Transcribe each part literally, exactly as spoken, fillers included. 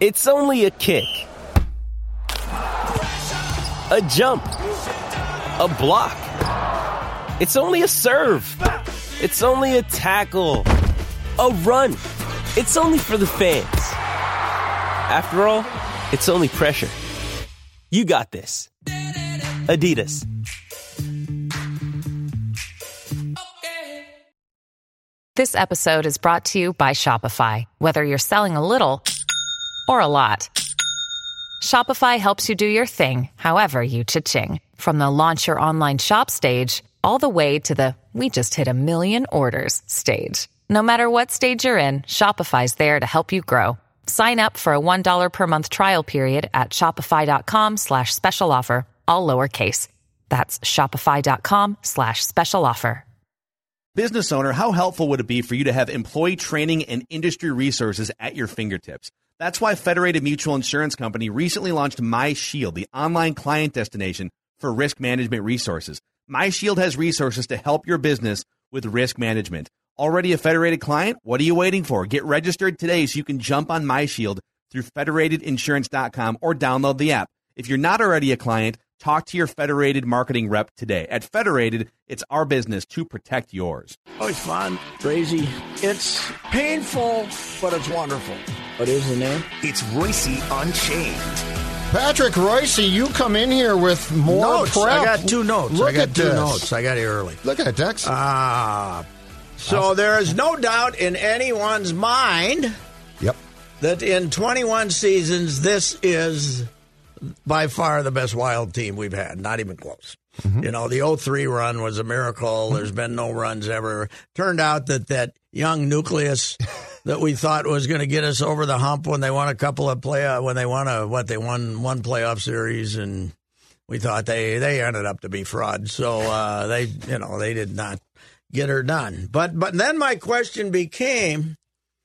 It's only a kick, a jump, a block. It's only a serve. It's only a tackle, a run. It's only for the fans. After all, it's only pressure. You got this. Adidas. This episode is brought to you by Shopify. Whether you're selling a little or a lot, Shopify helps you do your thing, however you cha-ching. From the launch your online shop stage, all the way to the we just hit a million orders stage. No matter what stage you're in, Shopify's there to help you grow. Sign up for a one dollar per month trial period at shopify.com slash special offer, all lowercase. That's shopify.com slash special offer. Business owner, how helpful would it be for you to have employee training and industry resources at your fingertips? That's why Federated Mutual Insurance Company recently launched MyShield, the online client destination for risk management resources. MyShield has resources to help your business with risk management. Already a Federated client? What are you waiting for? Get registered today so you can jump on MyShield through federated insurance dot com or download the app. If you're not already a client, talk to your Federated marketing rep today. At Federated, it's our business to protect yours. Oh, it's fun, crazy. It's painful, but it's wonderful. What is the name? It's Royce Unchained. Patrick Royce, you come in here with more notes. prep. I got two notes. Look I got at two this. notes. I got here early. Look at it, Dex. Ah. So there is no doubt in anyone's mind Yep. that in twenty-one seasons, this is by far the best Wild team we've had. Not even close. Mm-hmm. You know, the oh three run was a miracle. There's been no runs ever. Turned out that that young nucleus that we thought was going to get us over the hump when they won a couple of play, when they won a, what, they won one playoff series, and we thought they, they ended up to be fraud. So uh, they, you know, they did not get her done. But, but then my question became,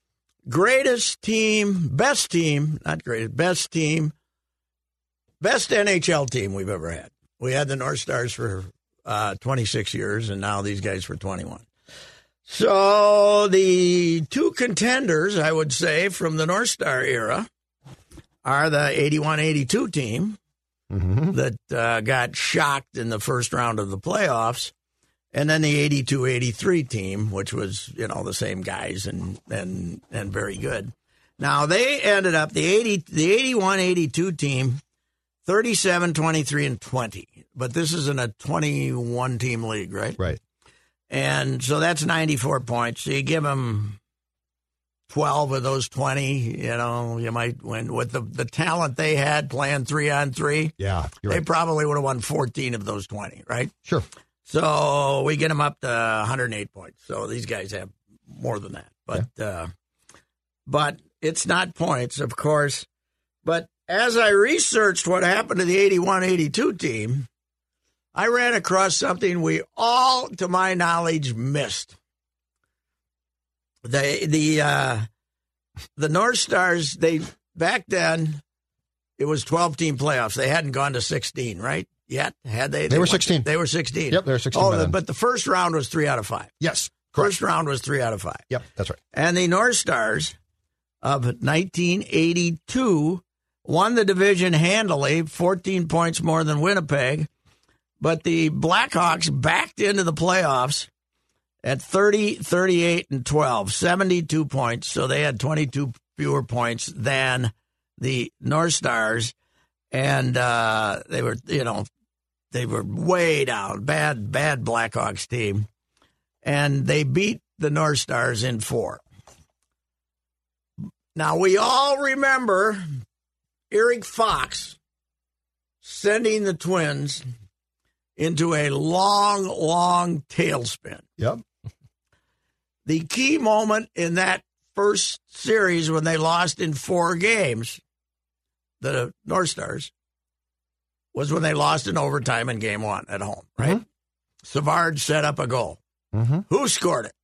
greatest team, best team, not greatest, best team, best N H L team we've ever had. We had the North Stars for uh, twenty-six years, and now these guys for twenty-one. So the two contenders, I would say, from the North Star era are the eighty-one eighty-two team mm-hmm. that uh, got shocked in the first round of the playoffs, and then the eighty-two eighty-three team, which was, you know, the same guys and and and very good. Now, they ended up, the eighty the eighty-one eighty-two team, thirty-seven, twenty-three, and twenty. But this is in a twenty-one team league, right? Right. And so that's ninety-four points. So you give them twelve of those twenty, you know, you might win. With the, the talent they had playing three on three, yeah, you're they right. probably would have won fourteen of those twenty, right? Sure. So we get them up to one hundred eight points. So these guys have more than that. But, yeah. uh, but it's not points, of course. But as I researched what happened to the eighty-one eighty-two team, I ran across something we all, to my knowledge, missed. The the uh, the North Stars, they back then, it was twelve-team playoffs. They hadn't gone to sixteen, right? Yet, had they? They, they were sixteen. They were sixteen. Yep, they were sixteen. Oh, by the, then. but the first round was three out of five. Yes, correct. First round was three out of five. Yep, that's right. And the North Stars of nineteen eighty-two won the division handily, fourteen points more than Winnipeg. But the Blackhawks backed into the playoffs at thirty, thirty-eight, and twelve, seventy-two points. So they had twenty-two fewer points than the North Stars. And uh, they were, you know, they were way down. Bad, bad Blackhawks team. And they beat the North Stars in four. Now, we all remember Eric Fox sending the Twins into a long, long tailspin. Yep. The key moment in that first series when they lost in four games, the North Stars, was when they lost in overtime in game one at home, right? Mm-hmm. Savard set up a goal. Mm-hmm. Who scored it?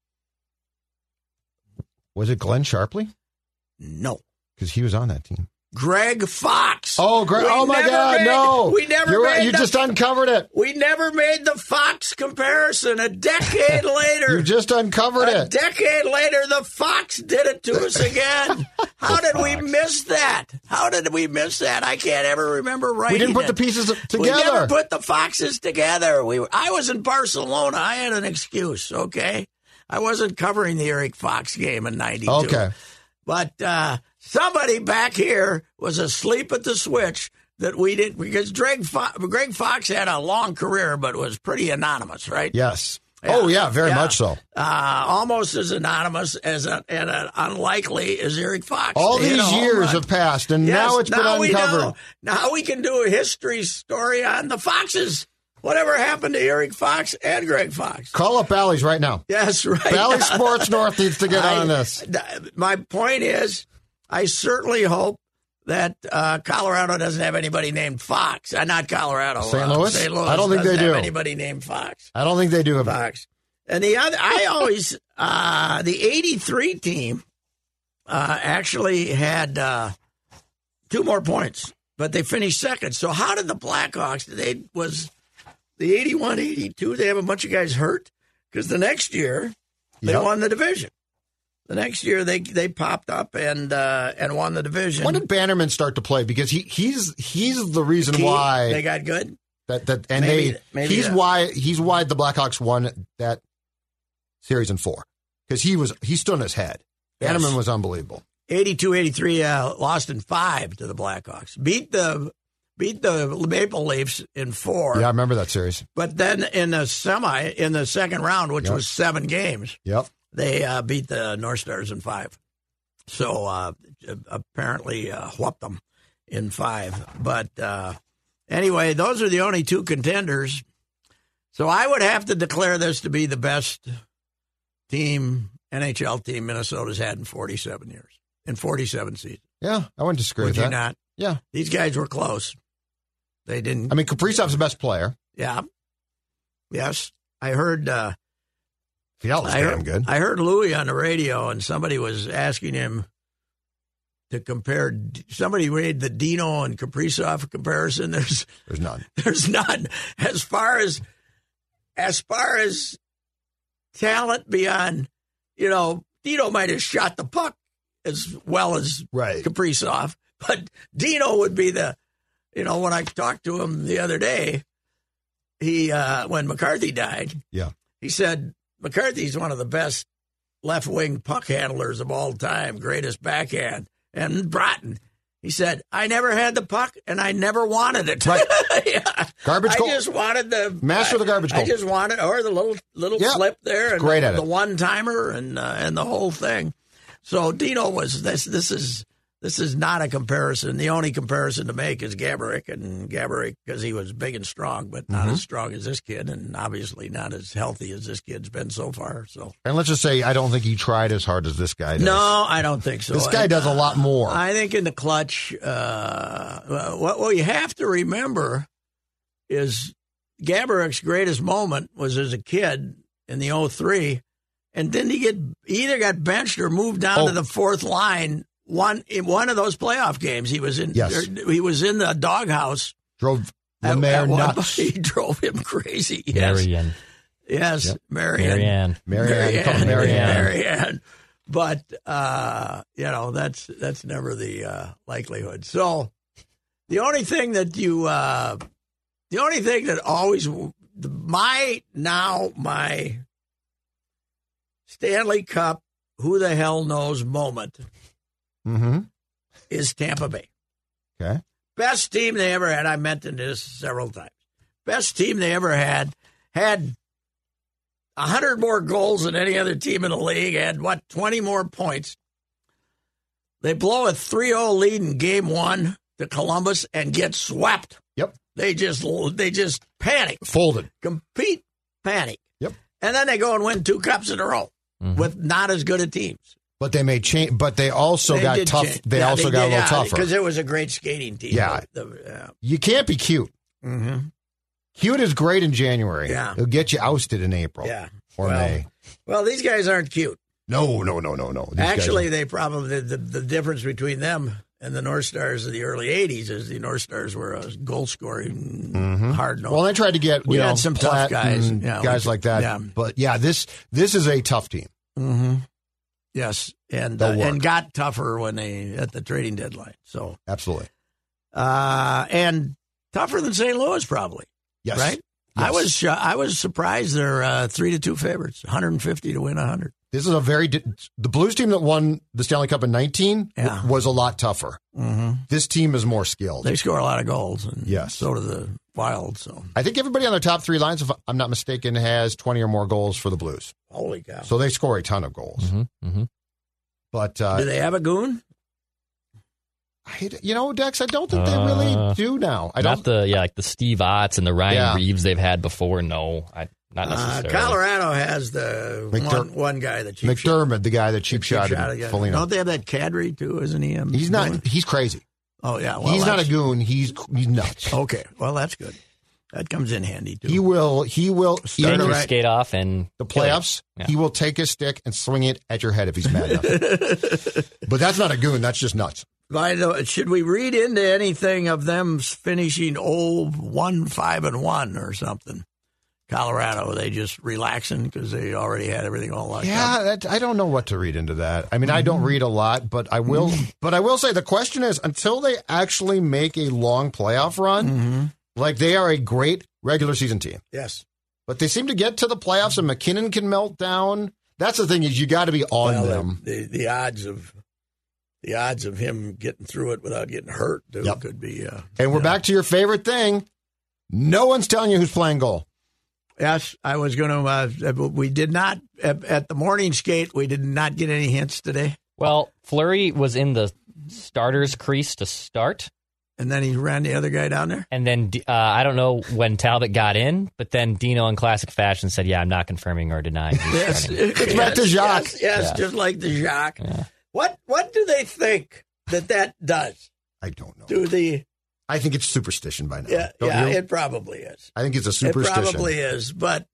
Was it Glenn Sharpley? No. Because he was on that team. Greg Fox. Oh, Greg! We Oh my never God! made- No, we never. You're made right. You the, just uncovered it. We never made the Fox comparison. A decade later, You just uncovered a it. decade later, the Fox did it to us again. How did we miss that? How did we miss that? I can't ever remember writing We didn't put it. the pieces together. We never put the Foxes together. We were, I was in Barcelona. I had an excuse, okay? I wasn't covering the Eric Fox game in ninety-two. Okay. But uh, somebody back here was asleep at the switch that we didn't, because Greg, Fo- Greg Fox had a long career, but was pretty anonymous, right? Yes. Yeah. Oh, yeah, very Yeah. much so. Uh, almost as anonymous as a, and a, unlikely as Eric Fox. All They hit these a home years run. have passed, and Yes, now it's been now we uncovered. know. Now we can do a history story on the Foxes. Whatever happened to Eric Fox and Greg Fox? Call up Bally's right now. Yes, right. Bally Sports North needs to get I- on this. My point is, I certainly hope that uh, Colorado doesn't have anybody named Fox. Uh, not Colorado. Saint uh, Louis? Saint Louis. I don't think doesn't they have do. anybody named Fox. I don't think they do have Fox. And the other, I always, uh, the eighty-three team uh, actually had uh, two more points, but they finished second. So how did the Blackhawks, they was the eighty-one eighty-two, they have a bunch of guys hurt? Because the next year, they Yep. won the division. The next year, they they popped up and uh, and won the division. When did Bannerman start to play? Because he he's he's the reason Key, why they got good? that that and Maybe- they maybe he's that. why he's why the Blackhawks won that series in four, because he was he stood on his head. Yes. Bannerman was unbelievable. eighty-two eighty-three uh, lost in five to the Blackhawks. Beat the beat the Maple Leafs in four. Yeah, I remember that series. But then in the semi, in the second round, which Yep. was seven games, Yep. they uh, beat the North Stars in five. So uh, apparently uh, whooped them in five. But uh, anyway, those are the only two contenders. So I would have to declare this to be the best team, N H L team Minnesota's had in forty-seven years, in forty-seven seasons. Yeah, I wouldn't disagree Would with you that. not? Yeah, These guys were close. They didn't. I mean Kaprizov's the best player. Yeah. Yes. I heard. Uh, Fiala's I damn heard, good. I heard Louis on the radio, and somebody was asking him to compare. Somebody made the Dino and Kaprizov comparison. There's, There's none. there's none as far as, as far as talent beyond. You know, Dino might have shot the puck as well as Right. Kaprizov, but Dino would be the. You know, when I talked to him the other day, he uh, when McCarthy died. Yeah. He said, McCarthy's one of the best left-wing puck handlers of all time, greatest backhand. And Broughton, he said, I never had the puck, and I never wanted it. Right. yeah. Garbage I goal. just wanted the... Master of the garbage I, goal. I just wanted, or the little little Yeah. slip there, and Great the, at it. the one-timer, and uh, and the whole thing. So Dino was, this This is... This is not a comparison. The only comparison to make is Gaborik, and Gaborik, because he was big and strong, but not Mm-hmm. as strong as this kid, and obviously not as healthy as this kid's been so far. So, And let's just say I don't think he tried as hard as this guy does. no, I don't think so. This guy does a lot more. I think in the clutch, uh, what, what you have to remember is Gaborik's greatest moment was as a kid in the oh three, and didn't he get he either got benched or moved down Oh. to the fourth line? One in one of those playoff games, he was in. Yes. He was in the doghouse. Drove the At- mayor at one nuts. point, He drove him crazy. Yes, Marianne. yes, Yep. Marianne. Marianne. Marianne. Marianne. Marianne. Marianne. But uh, you know that's that's never the uh, likelihood. So the only thing that you, uh, the only thing that always the, my now my Stanley Cup, who the hell knows moment Mm-hmm. is Tampa Bay. Okay. Best team they ever had. I mentioned this several times. Best team they ever had. Had one hundred more goals than any other team in the league. Had, what, twenty more points. They blow a three oh lead in game one to Columbus and get swept. Yep. They just they just panic. Folded. Complete panic. Yep. And then they go and win two cups in a row Mm-hmm. with not as good a teams. But they made change. But they also They got did tough. change. They Yeah, also they got did, a little yeah, tougher. because it was a great skating team. Yeah. The- the- yeah. You can't be cute. Mm-hmm. Cute is great in January. Yeah. It'll get you ousted in April. Yeah. Or well, May. Well, these guys aren't cute. No, no, no, no, no. These guys Actually, are- they probably the, the the difference between them and the North Stars of the early eighties, as the North Stars were a goal-scoring, Mm-hmm. hard-nosed. Well, they tried to get We you had know, some tough Platt guys. and Yeah, guys we- like that. yeah. But, yeah, this this is a tough team. Mm-hmm. Yes, and They'll uh, work. and got tougher when they at the trading deadline. So, Absolutely. uh, and tougher than Saint Louis, probably. Yes. Right? Yes. I was uh, I was surprised they're uh, three to two favorites, one hundred fifty to win one hundred. This is a very di- the Blues team that won the Stanley Cup in nineteen Yeah. w- was a lot tougher. Mm-hmm. This team is more skilled. They score a lot of goals, and Yes. so do the Wild. So, I think everybody on their top three lines, if I'm not mistaken, has twenty or more goals for the Blues. holy cow! So they score a ton of goals. Mm-hmm, mm-hmm. But uh, do they have a goon? I, you know, Dex, I don't think they Uh, really do now. I Not don't. the yeah, like the Steve Otts and the Ryan Yeah. Reeves they've had before. No, I not Uh, necessarily. Colorado has the McDer- one, one guy that cheap shot. McDermott, the guy that cheap Cheap shot shot at again. Foligno. Don't they have that Kadri too? Isn't he? Um, He's goon? not. He's crazy. Oh yeah, well, he's not a that's- goon. He's he's nuts. Okay, well that's good. That comes in handy too. He will. He will. Make Start you right. skate off and The kill you. playoffs, Yeah. he will take his stick and swing it at your head if he's mad enough. But that's not a goon. That's just nuts. By the, should we read into anything of them finishing oh one five and one or something? Colorado, are they just relaxing because they already had everything all locked up? Yeah, that, I don't know what to read into that. I mean, I don't read a lot, but I will. But I will say the question is, until they actually make a long playoff run, Mm-hmm. like they are a great regular season team, Yes. but they seem to get to the playoffs and McKinnon can melt down. That's the thing is you got to be on Well, them. the, the the odds of the odds of him getting through it without getting hurt dude, Yep. could be. Uh, And we're yeah. back to your favorite thing. No one's telling you who's playing goal. Yes, I was going to. Uh, we did not at, at the morning skate. We did not get any hints today, Well, Fleury was in the starter's crease to start, and then he ran the other guy down there. and then uh, I don't know when Talbot got in, but then Dino, in classic fashion, said, "Yeah, I'm not confirming or denying." he's Yes, starting." it's back to Jacques. Yes, yes Yeah. just like the Jacques. Yeah. What what do they think that that does I don't know. to the? I think it's superstition by now. Yeah, Don't yeah, you? it probably is. I think it's a It superstition. probably is, but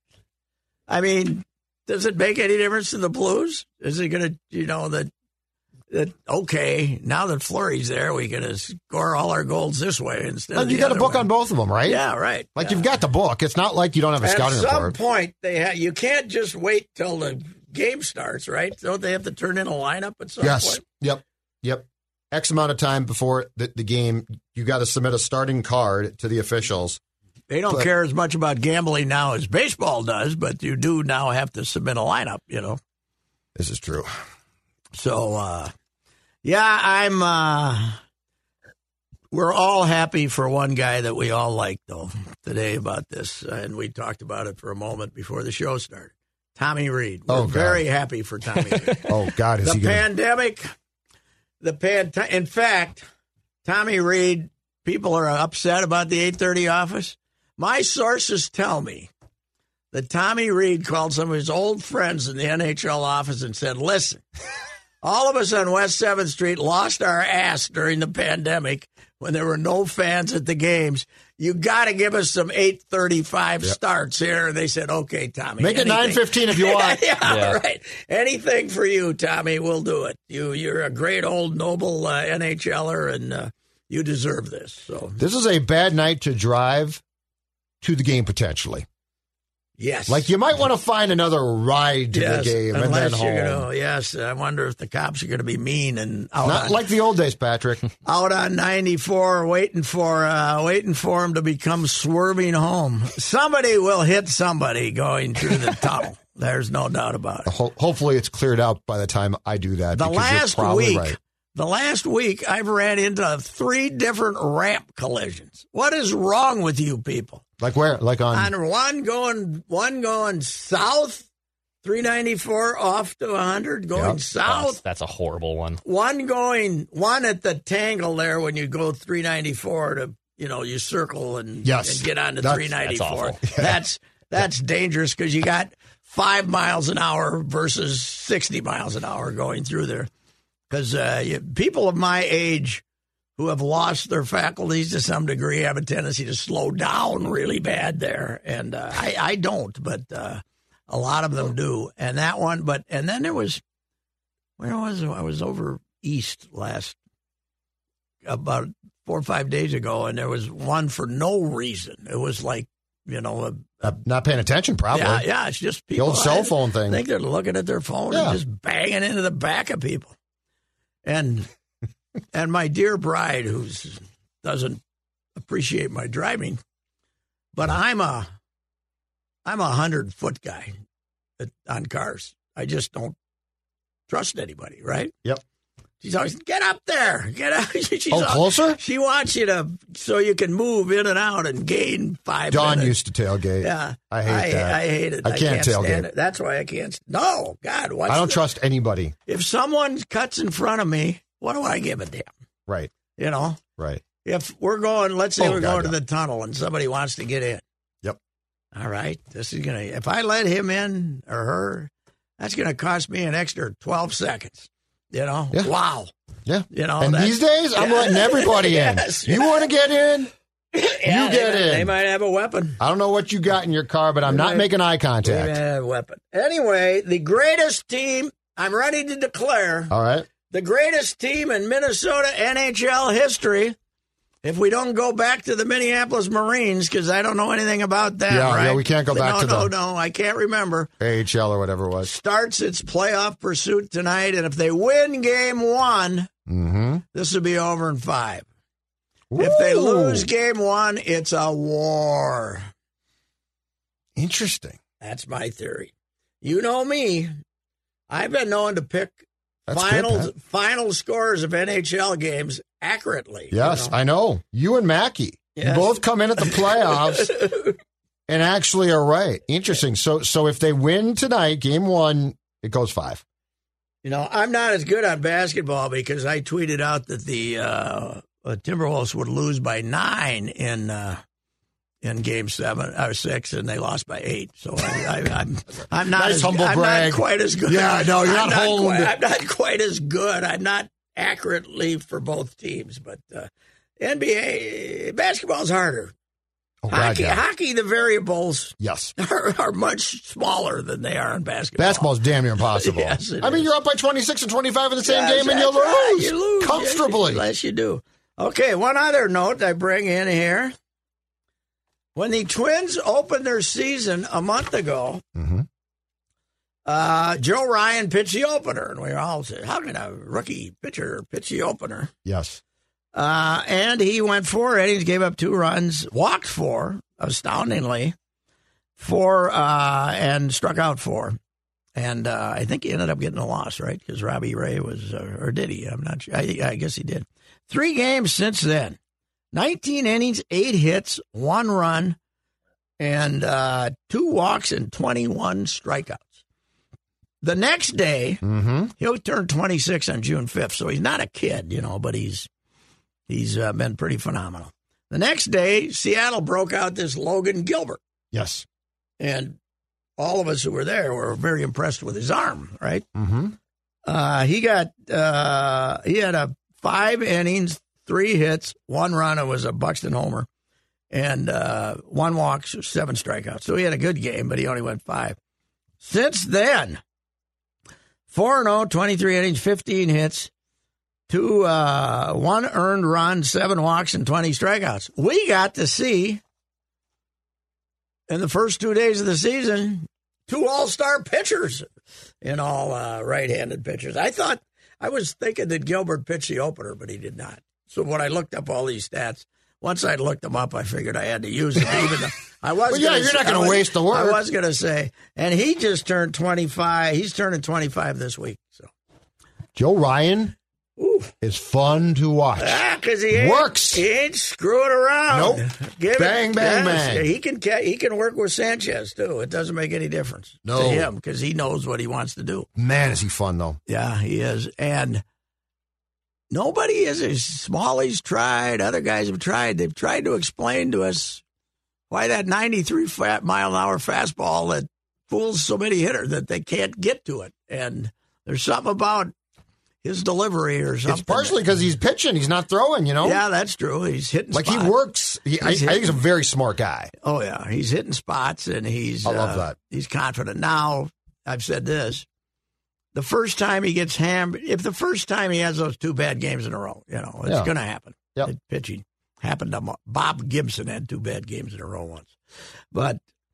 I mean, does it make any difference to the Blues? Is it going to, you know, that that okay? Now that Fleury's there, we can score all our goals this way instead. And of you the got a other book way. on both of them, right? Yeah, right. Like yeah. you've got the book. It's not like you don't have a At scouting some report. point, they ha- you can't just wait till the game starts, right? Don't they have to turn in a lineup at some Yes. point? Yep. Yep. X amount of time before the, the game, you got to submit a starting card to the officials. They don't But- care as much about gambling now as baseball does, but you do now have to submit a lineup, you know. This is true. So, uh, yeah, I'm. Uh, we're all happy for one guy that we all like, though, today about this, and we talked about it for a moment before the show started. Tommy Reed. We're Oh, God. very happy for Tommy Reed. Oh, God, is the he going to... pandemic, the pan. In fact, Tommy Reed. People are upset about the eight thirty office. My sources tell me that Tommy Reed called some of his old friends in the N H L office and said, "Listen, all of us on West seventh Street lost our ass during the pandemic when there were no fans at the games. You got to give us some eight thirty-five Yep. starts here." And they said, "Okay, Tommy. Make it anything." nine fifteen if you want. yeah, Yeah. right. Anything for you, Tommy. We'll do it. You, you're a great old noble uh, NHLer, and uh, you deserve this. So, This is a bad night to drive to the game, potentially. yes. Like, you might want to find another ride to yes, the game and then unless you're home. gonna, yes, I wonder if the cops are going to be mean and out Not on, like the old days, Patrick. out on ninety-four, waiting for uh, waiting for him to become swerving home. Somebody will hit somebody going through the tunnel. There's no doubt about it. Ho- hopefully it's cleared out by the time I do that. The because last you're probably week, right. the last week, I've ran into three different ramp collisions. What is wrong with you people? Like where? Like on... On one going, one going south, three ninety-four off to one hundred going Yep. That's, south. that's a horrible one. One going, one at the tangle there when you go three ninety-four to, you know, you circle and, Yes. and get on to That's- three ninety-four. that's That's that's dangerous because you got five miles an hour versus sixty miles an hour going through there. Because uh, you- people of my age who have lost their faculties to some degree have a tendency to slow down really bad there, and uh, I, I don't, but uh, a lot of them do. And that one, but and then there was, where was it? I was over east last about four or five days ago, and there was one for no reason. It was like, you know, a, Uh, not paying attention, probably. yeah, yeah. It's just The people. old cell I phone thing. think they're looking at their phone Yeah. and just banging into the back of people. And and my dear bride, who doesn't appreciate my driving, but I'm a I'm a hundred foot guy at, on cars. I just don't trust anybody, right? Yep. She's always, get up there, get up. She's Oh, al- closer? She wants you to, so you can move in and out and gain five Dawn minutes. used to tailgate. Yeah. I hate I, that. I hate it. I can't tailgate. stand it. That's why I can't. No, God. What's I don't the- trust anybody. If someone cuts in front of me, what do I give a damn? Right, You know? right. If we're going, let's say Oh, we're God, going yeah. to the tunnel and somebody wants to get in. Yep. All right. This is going to, if I let him in or her, that's going to cost me an extra twelve seconds. You know? Yeah. Wow. Yeah. You know, and that's- these days, I'm Yeah. letting everybody in. Yes. You want to get in? Yeah, you get they, in. They might have a weapon. I don't know what you got in your car, but I'm They not might- making eye They might contact. have a weapon. Anyway, the greatest team, I'm ready to declare, All right. the greatest team in Minnesota N H L history. If we don't go back to the Minneapolis Marines, because I don't know anything about that, Yeah, right? yeah, we can't go back no, to no, the- No, I can't remember. A H L or whatever it was. Starts its playoff pursuit tonight, and if they win game one, Mm-hmm. this will be over in five. If they lose game one, it's a war. Interesting. That's my theory. You know me. I've been known to pick That's finals good, Pat. final scores of N H L games accurately. you Yes, know? I know. You and Mackey. Yes. You both come in at the playoffs and actually are right. Interesting. So so if they win tonight, game one, it goes five. You know, I'm not as good on basketball because I tweeted out that the uh, uh, Timberwolves would lose by nine in uh, in game seven or six, and they lost by eight. So I, I, I'm I'm not Nice as, humble I'm brag. not quite as good. Yeah, no, you're I'm not holding Quite, it. I'm not quite as good. I'm not accurately for both teams, but uh, N B A basketball's harder. Oh, God, Hockey, yeah. hockey, the variables Yes. are, are much smaller than they are in basketball. Basketball's damn near impossible. Yes, it I mean, is. you're up by twenty-six and twenty-five in the same Yes, game, and you that's right. lose, You lose comfortably. Yes, you do. Okay, one other note I bring in here. When the Twins opened their season a month ago, Mhm. uh, Joe Ryan pitched the opener, and we were all saying, how can a rookie pitcher pitch the opener? Yes. Uh, and he went four innings, gave up two runs, walked four, astoundingly, four, uh, and struck out four. And uh, I think he ended up getting a loss, right? Because Robbie Ray was, uh, or did he? I'm not sure. I, I guess he did. Three games since then. nineteen innings, eight hits, one run, and uh, two walks and twenty-one strikeouts. The next day, Mm-hmm. he'll turn twenty-six on June fifth, so he's not a kid, you know, but he's he's uh, been pretty phenomenal. The next day, Seattle broke out this Logan Gilbert, Yes. and all of us who were there were very impressed with his arm, right? Mm-hmm. Uh, he got uh, he had a five innings, three hits, one run. It was a Buxton homer, and uh, one walk, seven strikeouts. So he had a good game, but he only went five. Since then, four and oh, twenty-three innings, fifteen hits, two uh, one earned run, seven walks, and twenty strikeouts. We got to see in the first two days of the season two all-star pitchers in all uh, right-handed pitchers. I thought I was thinking that Gilbert pitched the opener, but he did not. So when I looked up all these stats, once I looked them up, I figured I had to use them. Even though I was, Well, yeah, gonna you're say- not gonna I was- waste the word. I was going to say, and he just turned twenty-five. He's turning twenty-five this week. So, Joe Ryan ooh. is fun to watch. Ah, because he ain't, Works. He ain't screwing around. Nope. Give it- Bang, bang, yes, bang. He can ca- he can work with Sanchez too. It doesn't make any difference No. to him because he knows what he wants to do. Man, is he fun, though. Yeah, he is. And nobody is as Smalley's tried. Other guys have tried. They've tried to explain to us why that ninety-three fat mile an hour fastball that fools so many hitters that they can't get to it. And there's something about his delivery or something. It's partially because he's pitching. He's not throwing, you know? Yeah, that's true. He's hitting Like, spots. he works. He, I, I He's think he's a hitting. very smart guy. Oh, yeah. He's hitting spots, and he's I love uh, that. He's confident. Now, I've said this. the first time he gets hammed, if the first time he has those two bad games in a row, you know, it's Yeah. going to happen. Yep. It, pitching happened to Bob Gibson had two bad games in a row once, but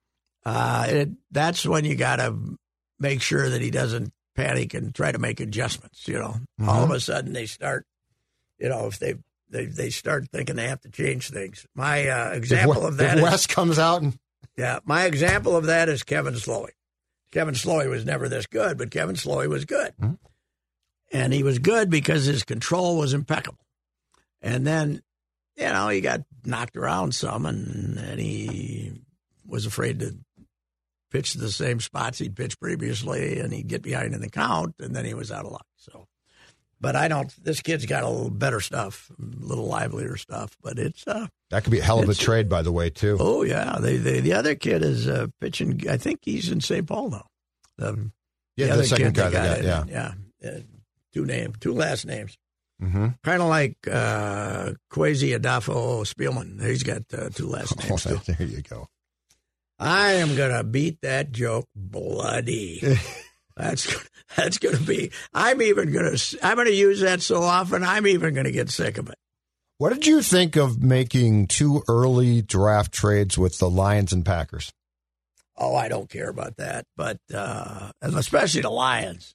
uh, it, that's when you got to make sure that he doesn't panic and try to make adjustments. You know, Mm-hmm. all of a sudden they start, you know, if they they they start thinking they have to change things. My uh, example if, of that if is West comes out and yeah, my example of that is Kevin Slowey. Kevin Slowey was never this good, but Kevin Slowey was good. Mm-hmm. And he was good because his control was impeccable. And then, you know, he got knocked around some, and, and he was afraid to pitch the same spots he'd pitched previously, and he'd get behind in the count, and then he was out of luck. So, but I don't, this kid's got a little better stuff, a little livelier stuff, but it's, uh, that could be a hell of a It's- trade, by the way, too. oh, yeah. They, they, the other kid is uh, pitching, I think he's in Saint Paul now. The, yeah, the, other second kid guy they they got, in, yeah. Yeah. Uh, two name, two last names. Mm-hmm. Kind of like uh, Kwesi Adolfo Spielman. He's got uh, two last names, too. Oh, there you go. I am going to beat that joke bloody. That's that's going to be. I'm even going to. I'm going to use that so often. I'm even going to get sick of it. What did you think of making two early draft trades with the Lions and Packers? Oh, I don't care about that, but uh, especially the Lions.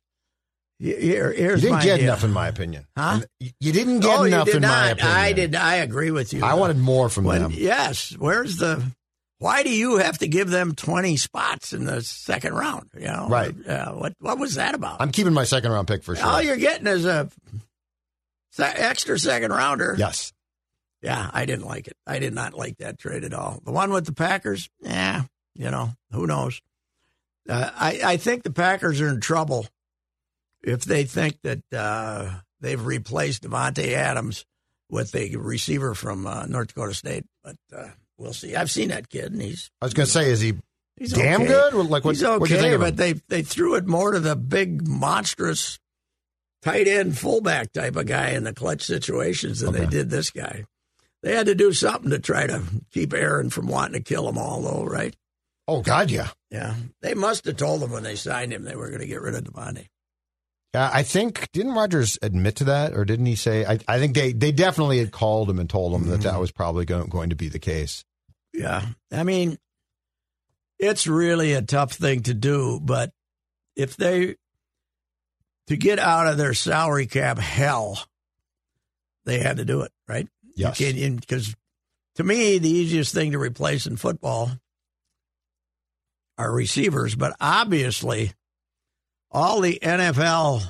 Here, here's You didn't my get deal. enough, in my opinion. Huh? You didn't get oh, enough, you did in not. my opinion. I did. I agree with you. I wanted more from When- them. Yes. Where's the? Why do you have to give them twenty spots in the second round? You know, Right. Uh, what What was that about? I'm keeping my second round pick for sure. All you're getting is a se- extra second rounder. Yes. Yeah, I didn't like it. I did not like that trade at all. The one with the Packers, yeah, you know, who knows? Uh, I, I think the Packers are in trouble if they think that uh, they've replaced Devontae Adams with a receiver from uh, North Dakota State. But uh, we'll see. I've seen that kid, and he's I was going to say, is he he's damn okay. good? Or like, what, he's what'd you okay, think of him? but they they threw it more to the big, monstrous tight end fullback type of guy in the clutch situations than Okay. they did this guy. They had to do something to try to keep Aaron from wanting to kill them all, though, right? Oh, God, yeah. Yeah. They must have told him when they signed him they were going to get rid of Devontae. Yeah, I think, didn't Rodgers admit to that, or didn't he say? I, I think they, they definitely had called him and told him that that was probably going, going to be the case. Yeah. I mean, it's really a tough thing to do, but if they, to get out of their salary cap hell, they had to do it, right? Yes. Because to me, the easiest thing to replace in football are receivers, but obviously all the N F L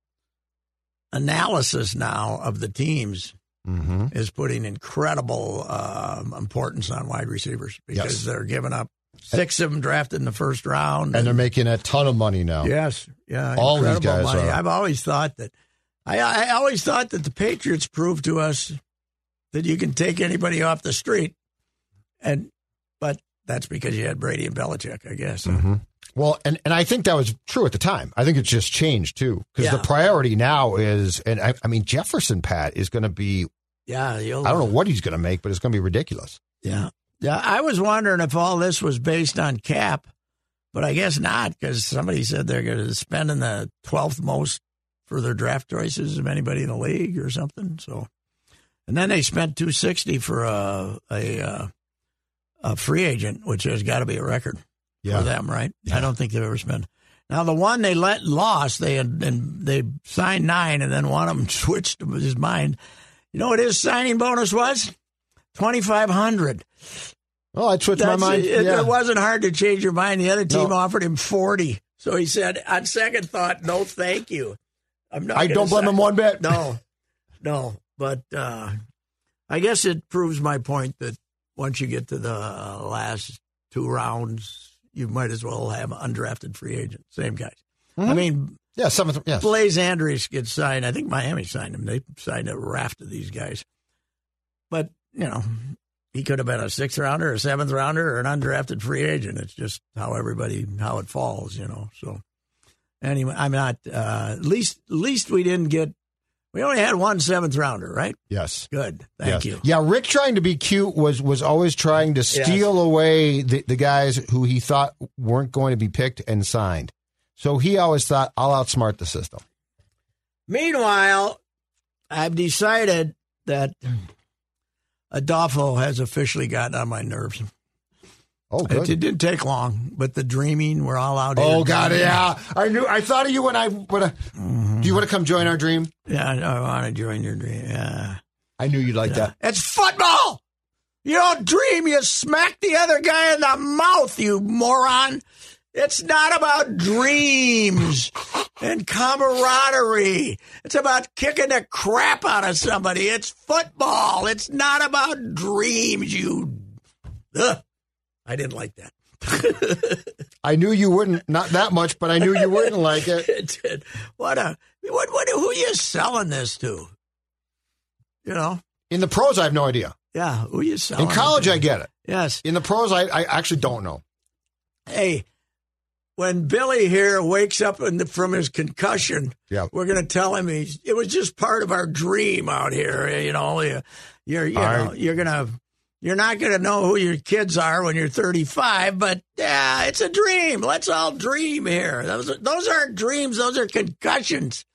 analysis now of the teams Mm-hmm. is putting incredible um, importance on wide receivers because Yes. they're giving up six of them drafted in the first round. And they're making a ton of money now. Yes, yeah, All these incredible guys money. are. I've always thought that. I, I always thought that the Patriots proved to us that you can take anybody off the street, and but that's because you had Brady and Belichick, I guess. Mm-hmm. Well, and, and I think that was true at the time. I think it's just changed, too, because Yeah. the priority now is, and I, I mean, Jefferson, Pat, is going to be, Yeah, you'll, I don't know what he's going to make, but it's going to be ridiculous. Yeah, yeah. I was wondering if all this was based on cap, but I guess not because somebody said they're going to spend in the twelfth most for their draft choices of anybody in the league or something. So, and then they spent two sixty for a a, uh, a free agent, which has got to be a record Yeah. for them, right? Yeah. I don't think they've ever spent. Now the one they let lost, they had, and they signed nine, and then one of them switched his mind. You know what his signing bonus was? twenty-five hundred. Well, I switched my That's- mind. It, yeah. it wasn't hard to change your mind. The other team No. offered him forty. So he said, on second thought, no, thank you. I'm not I gonna don't blame sign- him one bit. No, no. But uh, I guess it proves my point that once you get to the last two rounds, you might as well have undrafted free agent. Same guys. I mean, Yeah, seventh. Yes. Blaze Andrews gets signed. I think Miami signed him. They signed a raft of these guys. But, you know, he could have been a sixth rounder, a seventh rounder, or an undrafted free agent. It's just how everybody, how it falls, you know. So, anyway, I'm not, uh, at least, at least we didn't get, we only had one seventh rounder, right? Yes. Good. Thank Yes. you. Yeah, Rick trying to be cute was was always trying to steal away the, the guys who he thought weren't going to be picked and signed. So he always thought, I'll outsmart the system. Meanwhile, I've decided that Adolfo has officially gotten on my nerves. Oh, good. It, it didn't take long, but the dreaming, we're all out here. Oh, God, yeah. I knew. I thought of you when I would have. Mm-hmm. Do you want to come join our dream? Yeah, I want to join your dream. Yeah. I knew you'd like yeah. that. It's football! You don't dream, you smack the other guy in the mouth, you moron. It's not about dreams and camaraderie. It's about kicking the crap out of somebody. It's football. It's not about dreams, you... Ugh. I didn't like that. I knew you wouldn't, not that much, but I knew you wouldn't like it. It did. What a, what, what, who are you selling this to? You know? In the pros, I have no idea. Yeah, who are you selling In college, it to? I get it. Yes. In the pros, I, I actually don't know. Hey, when Billy here wakes up in the, from his concussion, yeah. we're going to tell him he's, it was just part of our dream out here. You know, you, you're, you I, know, you're going to... You're not going to know who your kids are when you're thirty-five, but yeah, it's a dream. Let's all dream here. Those are, those aren't dreams. Those are concussions.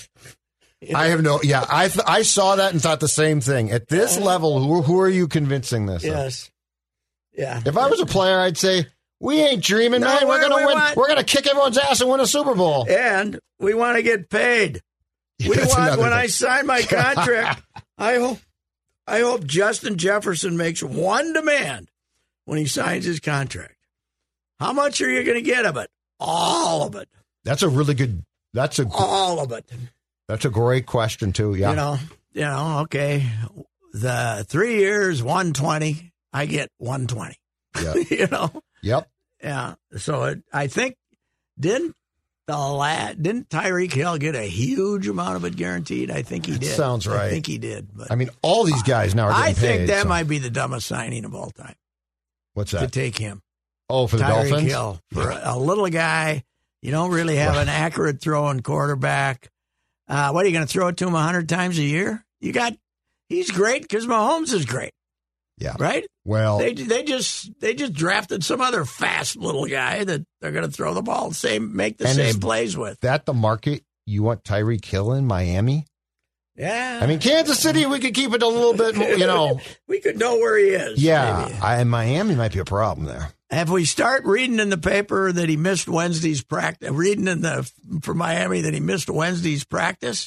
You know? I have no, yeah, I th- I saw that and thought the same thing. At this uh, level, who, who are you convincing this Yes. Of? Yeah. If I was a player, I'd say, we ain't dreaming, no, man. We're, we're going to win. Want, we're going to kick everyone's ass and win a Super Bowl. And we want to get paid. We That's want, when thing. I sign my contract, I hope. I hope Justin Jefferson makes one demand when he signs his contract. How much are you going to get of it? All of it. That's a really good. That's a all of it. That's a great question too. Yeah. You know. You know. Okay. The three years, one twenty. I get one twenty. Yeah. You know. Yep. Yeah. So it, I think didn't. The lad, didn't Tyreek Hill get a huge amount of it guaranteed? I think he that did. Sounds right. I think he did. But I mean, all these guys now are getting I think paid, that so. might be the dumbest signing of all time. What's that? To take him. Oh, for the Tyreek Dolphins? Hill. For a, a little guy, you don't really have an accurate throwing quarterback. Uh, what, are you going to throw it to him one hundred times a year? You got, he's great because Mahomes is great. Yeah. Right? Well, they they just they just drafted some other fast little guy that they're going to throw the ball, same make the same plays with. That the market you want Tyreek Hill in Miami? Yeah. I mean, Kansas City, we could keep it a little bit, you know. We could know where he is. Yeah. I, and Miami might be a problem there. If we start reading in the paper that he missed Wednesday's practice, reading in the for Miami that he missed Wednesday's practice,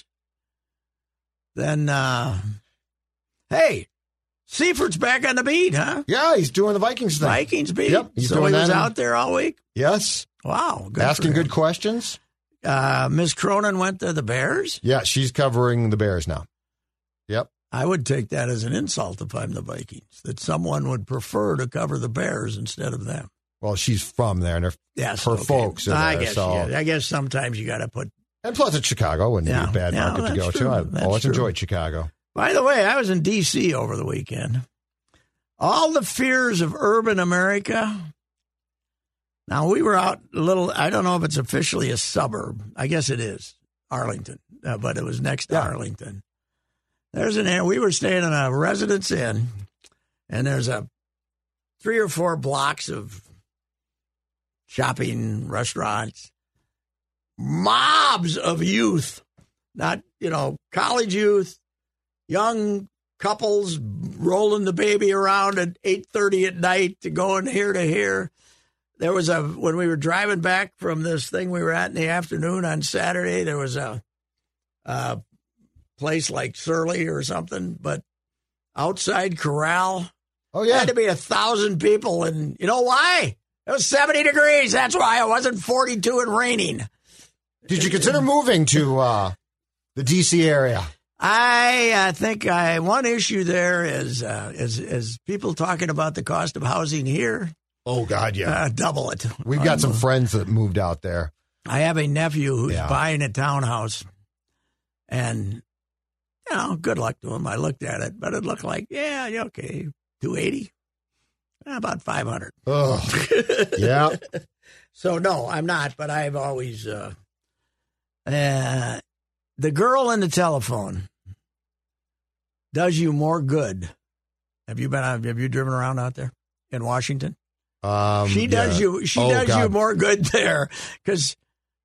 then uh, hey. Seifert back on the beat, huh? Yeah, he's doing the Vikings thing. Vikings beat. Yep, he's so doing he was that out there all week? Yes. Wow. Good Asking good questions. Uh, Miss Cronin went to the Bears? Yeah, she's covering the Bears now. Yep. I would take that as an insult if I'm the Vikings, that someone would prefer to cover the Bears instead of them. Well, she's from there, and her, yes, her okay. folks are I there. Guess, so. yeah, I guess sometimes you got to put... And plus, it's Chicago. Wouldn't yeah, be a bad yeah, market to go true. to. I've that's always true. enjoyed Chicago. By the way, I was in D C over the weekend. All the fears of urban America. Now, we were out a little, I don't know if it's officially a suburb. I guess it is, Arlington, uh, but it was next to yeah. Arlington. There's an, we were staying in a Residence Inn, and there's a three or four blocks of shopping, restaurants, mobs of youth, not, you know, college youth, young couples rolling the baby around at eight thirty at night to going here to here. There was a, when we were driving back from this thing we were at in the afternoon on Saturday, there was a, a place like Surly or something, but outside Corral. Oh, yeah. There had to be a thousand people. And you know why? It was seventy degrees. That's why it wasn't forty-two and raining. Did you consider moving to uh, the D C area? I uh, think I, one issue there is, uh, is is people talking about the cost of housing here. Oh, God, yeah. Uh, double it. We've got um, some friends that moved out there. I have a nephew who's yeah. buying a townhouse. And, you know, good luck to him. I looked at it, but it looked like, yeah, okay, two eighty, about five hundred. Oh, yeah. So, no, I'm not, but I've always... Uh, uh, the girl in the telephone does you more good. Have you been? Have you driven around out there in Washington? Um, she does yeah. you. She oh, does God. you more good there because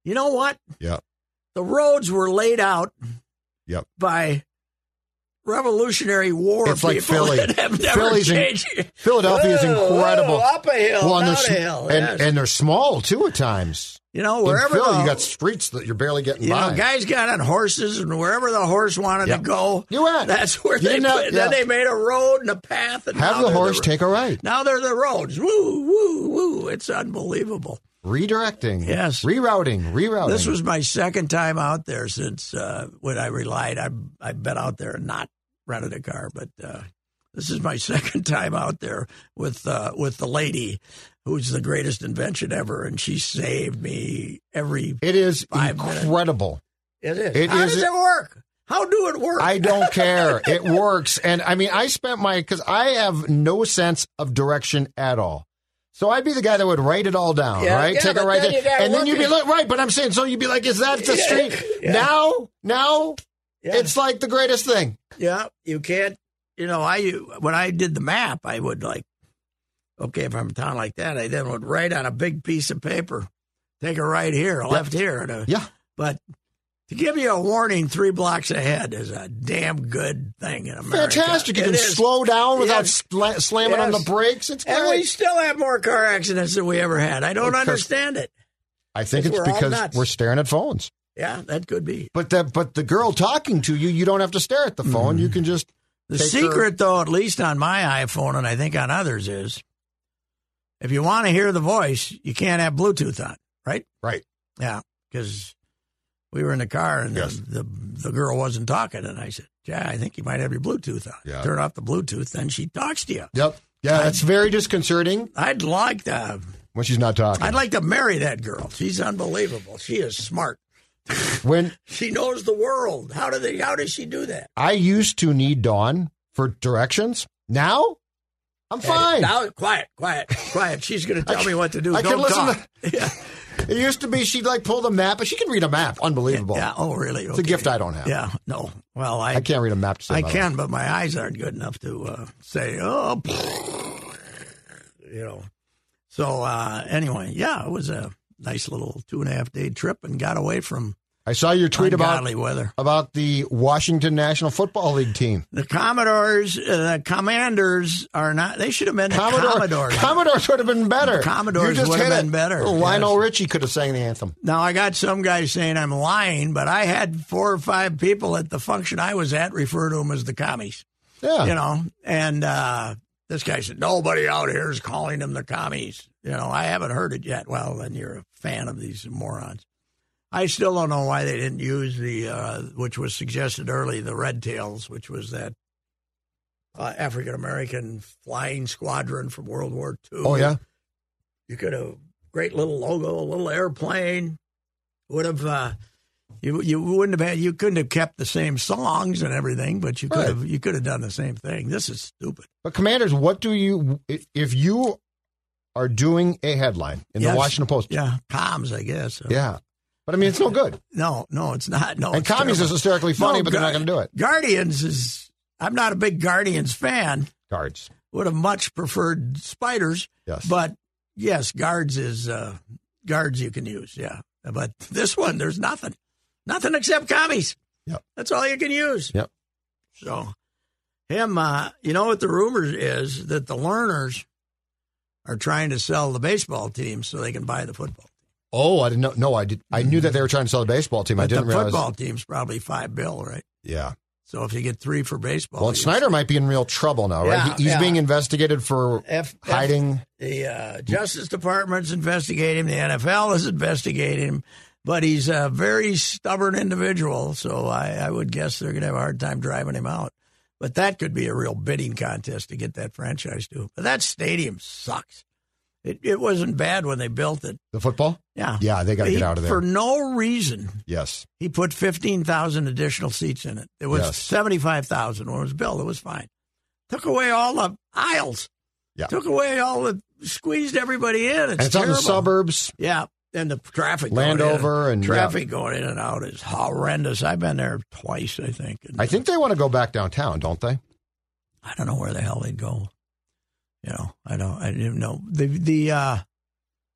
You know what? Yeah. The roads were laid out Yep. by Revolutionary War It's like people Philly. that have never Philly's in- changed. Philadelphia is Whoa, incredible. whoa, up a hill, Well, and down they're a s- hill. and, yes. and they're small too at times. you know, In wherever Philly, the, you got streets that you're barely getting you by. know, guys got on horses, and wherever the horse wanted Yep. to go, You went. that's where You they know, put. yeah. Then they made a road and a path, and Have now the they're horse the, take a right. Now they're the roads. Woo, woo, woo! It's unbelievable. Redirecting. Yes. Rerouting. Rerouting. This was my second time out there since uh, when I relied. I've, I've been out there and not rented a car, but uh, this is my second time out there with uh, with the lady who's the greatest invention ever, and she saved me every. It is five minutes. incredible. It is. It How is- does it work? How do it work? I don't care. It works. And I mean, I spent my, because I have no sense of direction at all. So I'd be the guy that would write it all down, Yeah, right? yeah, Take but a right then there. you gotta And then look you'd be at- like, right, but I'm saying, so you'd be like, is that the Yeah, street? yeah. Now, now, Yeah. it's like the greatest thing. Yeah, you can't. You know, I when I did the map, I would like, okay, if I'm in a town like that, I then would write on a big piece of paper, take a right here, a left here, and a, Yeah. But to give you a warning three blocks ahead is a damn good thing in America. Fantastic. You It can is. slow down without Yes. sla- slamming on Yes. the brakes. It's And we great. still have more car accidents than we ever had. I don't Because- understand it. I think Because it's we're all because nuts. we're staring at phones. Yeah, that could be. But that, but the girl talking to you, you don't have to stare at the phone. You can just The take secret, though, at least on my iPhone, and I think on others, is if you want to hear the voice, you can't have Bluetooth on, right? her, right. Yeah, because we were in the car and Yes. the, the the girl wasn't talking, and I said, "Yeah, I think you might have your Bluetooth on." Yeah. Turn off the Bluetooth, then she talks to you. Yep. Yeah, that's very disconcerting I'd like to. when she's not talking. I'd like to marry that girl. She's unbelievable. She is smart. When She knows the world. How do they? How does she do that? I used to need Dawn for directions, now I'm fine. Now, quiet, quiet, quiet. She's going to tell me what to do. I can Don't listen talk. to- yeah. It used to be she'd like pull the map, but she can read a map. Unbelievable. Yeah. Oh, really? It's a gift I don't have. Yeah. No. Well, I, I can't read a map to save I my can, life. but my eyes aren't good enough to uh, say, oh, you know. So uh, anyway, yeah, it was a nice little two and a half day trip and got away from I saw your tweet about ungodly weather. about the Washington National Football League team. The Commodores, uh, the Commanders are not. They should have been the Commodore, Commodores. Commodores would have been better. The Commodores You just would have hit been it. better, Well, Lionel yes. Richie could have sang the anthem. Now I got some guys saying I'm lying, but I had four or five people at the function I was at refer to them as the commies. Yeah. You know, and uh, this guy said nobody out here is calling them the commies. You know, I haven't heard it yet. Well, then you're a fan of these morons. I still don't know why they didn't use the, uh, which was suggested early, the Red Tails, which was that uh, African American flying squadron from World War Two. Oh, yeah? You could have great little logo, a little airplane. Would have uh, you you wouldn't have had you couldn't have kept the same songs and everything, but you could Right. have you could have done the same thing. This is stupid. But Commanders, what do you if- if you are doing a headline in Yes. the Washington Post? Yeah, comms, I guess. Yeah. But I mean, it's no good. No, no, it's not. No, And it's commies terrible. is hysterically funny, No, but they're not Gu- going to do it. Guardians is. I'm not a big Guardians fan. Guards. Would have much preferred Spiders. Yes. But yes, guards is uh, guards you can use. Yeah, but this one there's nothing, nothing except commies. Yep. That's all you can use. Yep. So him, uh, you know what the rumor is that the Learners are trying to sell the baseball team so they can buy the football. Oh, I didn't know. No, I did. I knew that they were trying to sell a baseball team. I But didn't the realize. football team's probably five bill, right? Yeah. So if you get three for baseball, Well, you- Snyder might be in real trouble now, right? Yeah, He- He's yeah. being investigated for F- F- hiding. The uh, Justice Department's investigating him. The N F L is investigating him. But he's a very stubborn individual, so I, I would guess they're going to have a hard time driving him out. But that could be a real bidding contest to get that franchise to. But that stadium sucks. It it wasn't bad when they built it. The football? Yeah. Yeah, they got to He- get out of there. For no reason, Yes. he put fifteen thousand additional seats in it. It was Yes. seventy-five thousand when it was built. It was fine. Took away all the aisles. Yeah. Took away all the, squeezed everybody in. It's And it's out in the terrible. suburbs. Yeah, and the traffic going Landover in, and- traffic going in and out is horrendous. I've been there twice, I think. And I think they want to go back downtown, don't they? I don't know where the hell they'd go. You know, I don't. I didn't know the the uh,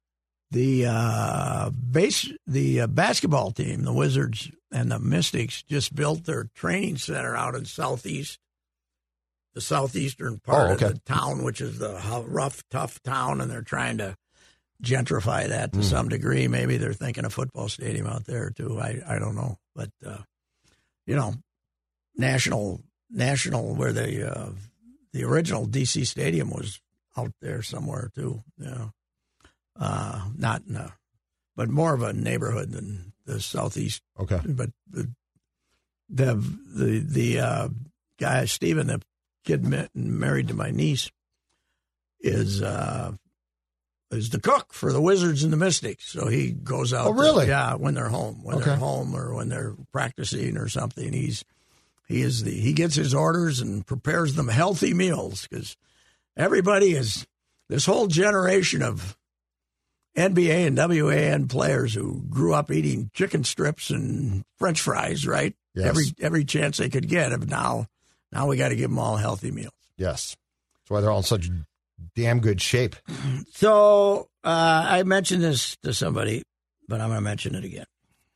The uh, base, the uh, basketball team, the Wizards and the Mystics, just built their training center out in southeast, the southeastern part oh, okay. of the town, which is the rough, tough town, and they're trying to gentrify that to mm. some degree. Maybe they're thinking a football stadium out there too. I, I don't know, but uh, you know, national national where the uh, the original D C stadium was out there somewhere too. You know. Uh, not in a, but more of a neighborhood than the southeast. Okay. But the the the, the uh, guy Stephen, the kid met, married to my niece, is uh, is the cook for the Wizards and the Mystics. So he goes out. Oh, really? To, yeah, when they're home, when okay. they're home, or when they're practicing or something. He's he is the he gets his orders and prepares them healthy meals because everybody is this whole generation of N B A and W A N players who grew up eating chicken strips and French fries, right? Yes. Every every chance they could get. But now, now we got to give them all healthy meals. Yes, that's why they're all in such damn good shape. So uh, I mentioned this to somebody, but I'm going to mention it again.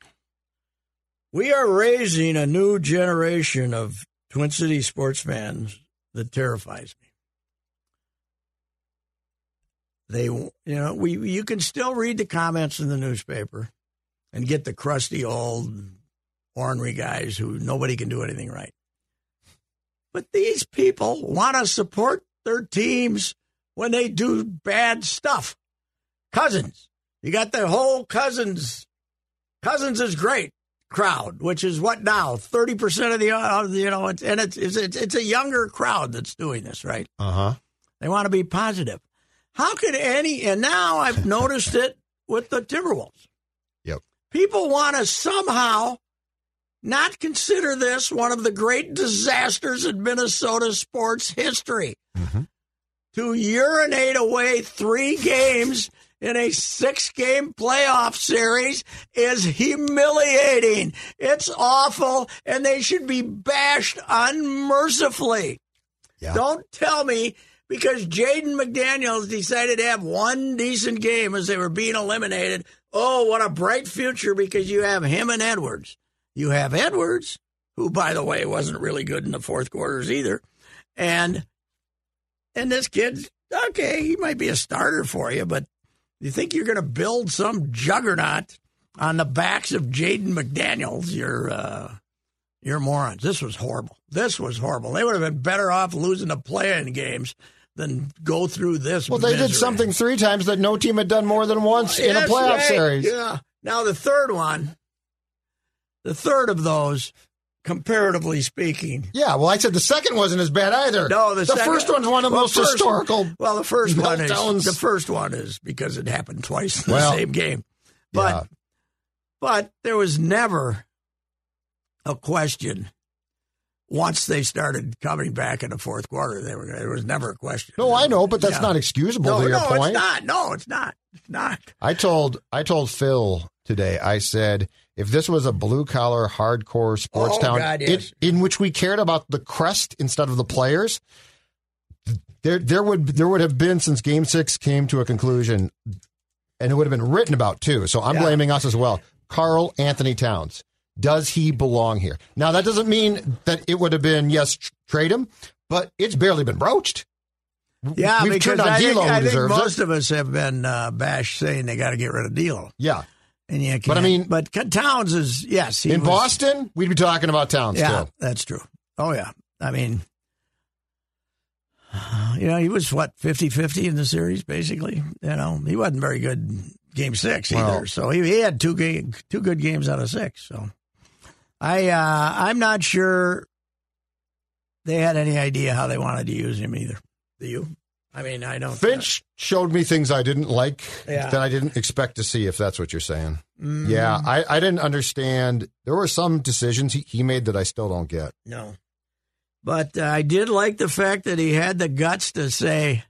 We are raising a new generation of Twin Cities sports fans that terrifies me. They, you know, we you can still read the comments in the newspaper and get the crusty old ornery guys who nobody can do anything right. But these people want to support their teams when they do bad stuff. Cousins, you got the whole Cousins. Cousins is great crowd, which is what now thirty percent of the uh, you know, it's, and it's, it's it's a younger crowd that's doing this, right? Uh huh. They want to be positive. How could any, and now I've noticed it with the Timberwolves. Yep. People want to somehow not consider this one of the great disasters in Minnesota sports history. Mm-hmm. To urinate away three games in a six-game playoff series is humiliating. It's awful, and they should be bashed unmercifully. Yeah. Don't tell me because Jaden McDaniels decided to have one decent game as they were being eliminated. Oh, what a bright future because you have him and Edwards. You have Edwards, who, by the way, wasn't really good in the fourth quarters either. And and this kid, okay, he might be a starter for you, but you think you're going to build some juggernaut on the backs of Jaden McDaniels? You're, uh, you're morons. This was horrible. This was horrible. They would have been better off losing the play-in games than go through this. Well, they misery. did something three times that no team had done more than once in a That's playoff right. series. Yeah. Now, the third one, the third of those, comparatively speaking. Yeah, well, I said the second wasn't as bad either. No, the, the second, first one's one of the well, most first, historical. Well, the first one is meltdowns. the first one is because it happened twice in Well, the same game. But yeah. but there was never a question. Once they started coming back in the fourth quarter, they were, there was never a question. No, I know, but that's Yeah. not excusable No, to your no, point. it's not. No, it's not. It's not. I told I told Phil today, I said, if this was a blue-collar, hardcore sports Oh, town God, it- yes. in which we cared about the crest instead of the players, there there would there would have been, since Game six came to a conclusion, and it would have been written about, too. So I'm Yeah. blaming us as well. Karl Anthony Towns. Does he belong here? Now, that doesn't mean that it would have been, yes, tr- trade him, but it's barely been broached. Yeah, We've because turned on I think, D'Lo, who I think deserves most it. of us have been uh, bashed saying they got to get rid of D'Lo. Yeah. And you can't, But I mean- but Towns is, yes. He In was, Boston, we'd be talking about Towns, Yeah, too. that's true. Oh, yeah. I mean, you know, he was, what, fifty-fifty in the series, basically? You know, he wasn't very good game six either. Well- So he, he had two game, two good games out of six. So I, uh, I'm not sure they had any idea how they wanted to use him either. Do you? I mean, I don't. Finch showed me things I didn't like Yeah. that I didn't expect to see, if that's what you're saying. Mm, Yeah, I, I didn't understand. There were some decisions he, he made that I still don't get. No. But uh, I did like the fact that he had the guts to say,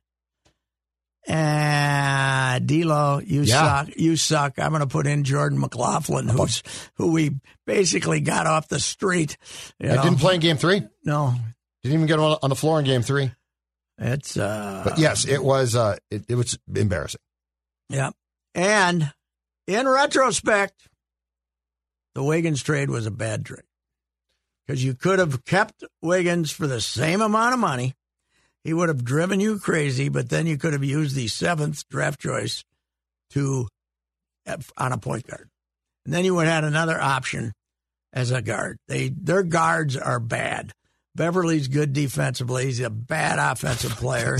ah, D'Lo, you Yeah. suck. You suck. I'm going to put in Jordan McLaughlin, who's who we basically got off the street. You I know? didn't play in game three. No. Didn't even get on, on the floor in game three. It's, uh, But yes, it was uh, it, it was embarrassing. yeah. And in retrospect, the Wiggins trade was a bad trade because you could have kept Wiggins for the same amount of money. He would have driven you crazy, but then you could have used the seventh draft choice to on a point guard. And then you would have had another option as a guard. They Their guards are bad. Beverly's good defensively. He's a bad offensive player.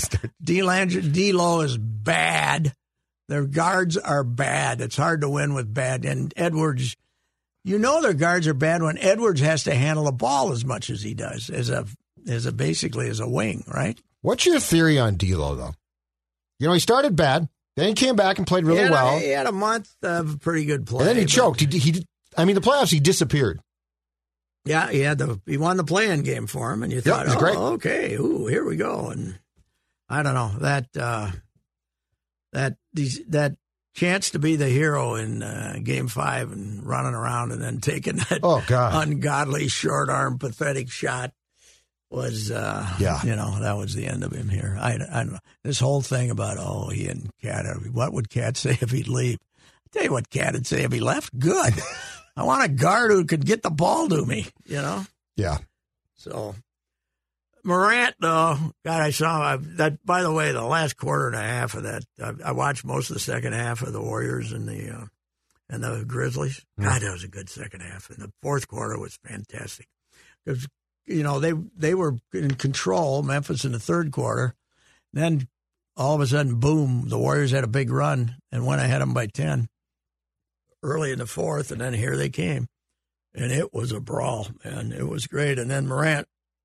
D'Lo is bad. Their guards are bad. It's hard to win with bad. And Edwards, you know their guards are bad when Edwards has to handle the ball as much as he does, as a as a basically as a wing, right? What's your theory on D'Lo, though? You know, he started bad. Then he came back and played really he a, well. He had a month of pretty good play. And then he but, choked. He, he, I mean, the playoffs, he disappeared. Yeah, he had the he won the play-in game for him, and you thought, yep, oh, great. okay, ooh, here we go. And I don't know that uh, that these that chance to be the hero in uh, Game Five and running around and then taking that oh, God. ungodly short arm pathetic shot was uh, yeah, you know that was the end of him here. I, I don't know this whole thing about oh he and Cat. What would Cat say if he'd leave? I'll tell you what Cat would say if he left. Good. I want a guard who could get the ball to me, you know? Yeah. So, Morant, though, God, I saw I, that, by the way, the last quarter and a half of that, I, I watched most of the second half of the Warriors and the uh, and the Grizzlies. God, that was a good second half. And the fourth quarter was fantastic. Because, you know, they, they were in control, Memphis, in the third quarter. Then, all of a sudden, boom, the Warriors had a big run and went ahead of them by ten. Early in the fourth, and then here they came. And it was a brawl, man. It was great. And then Morant,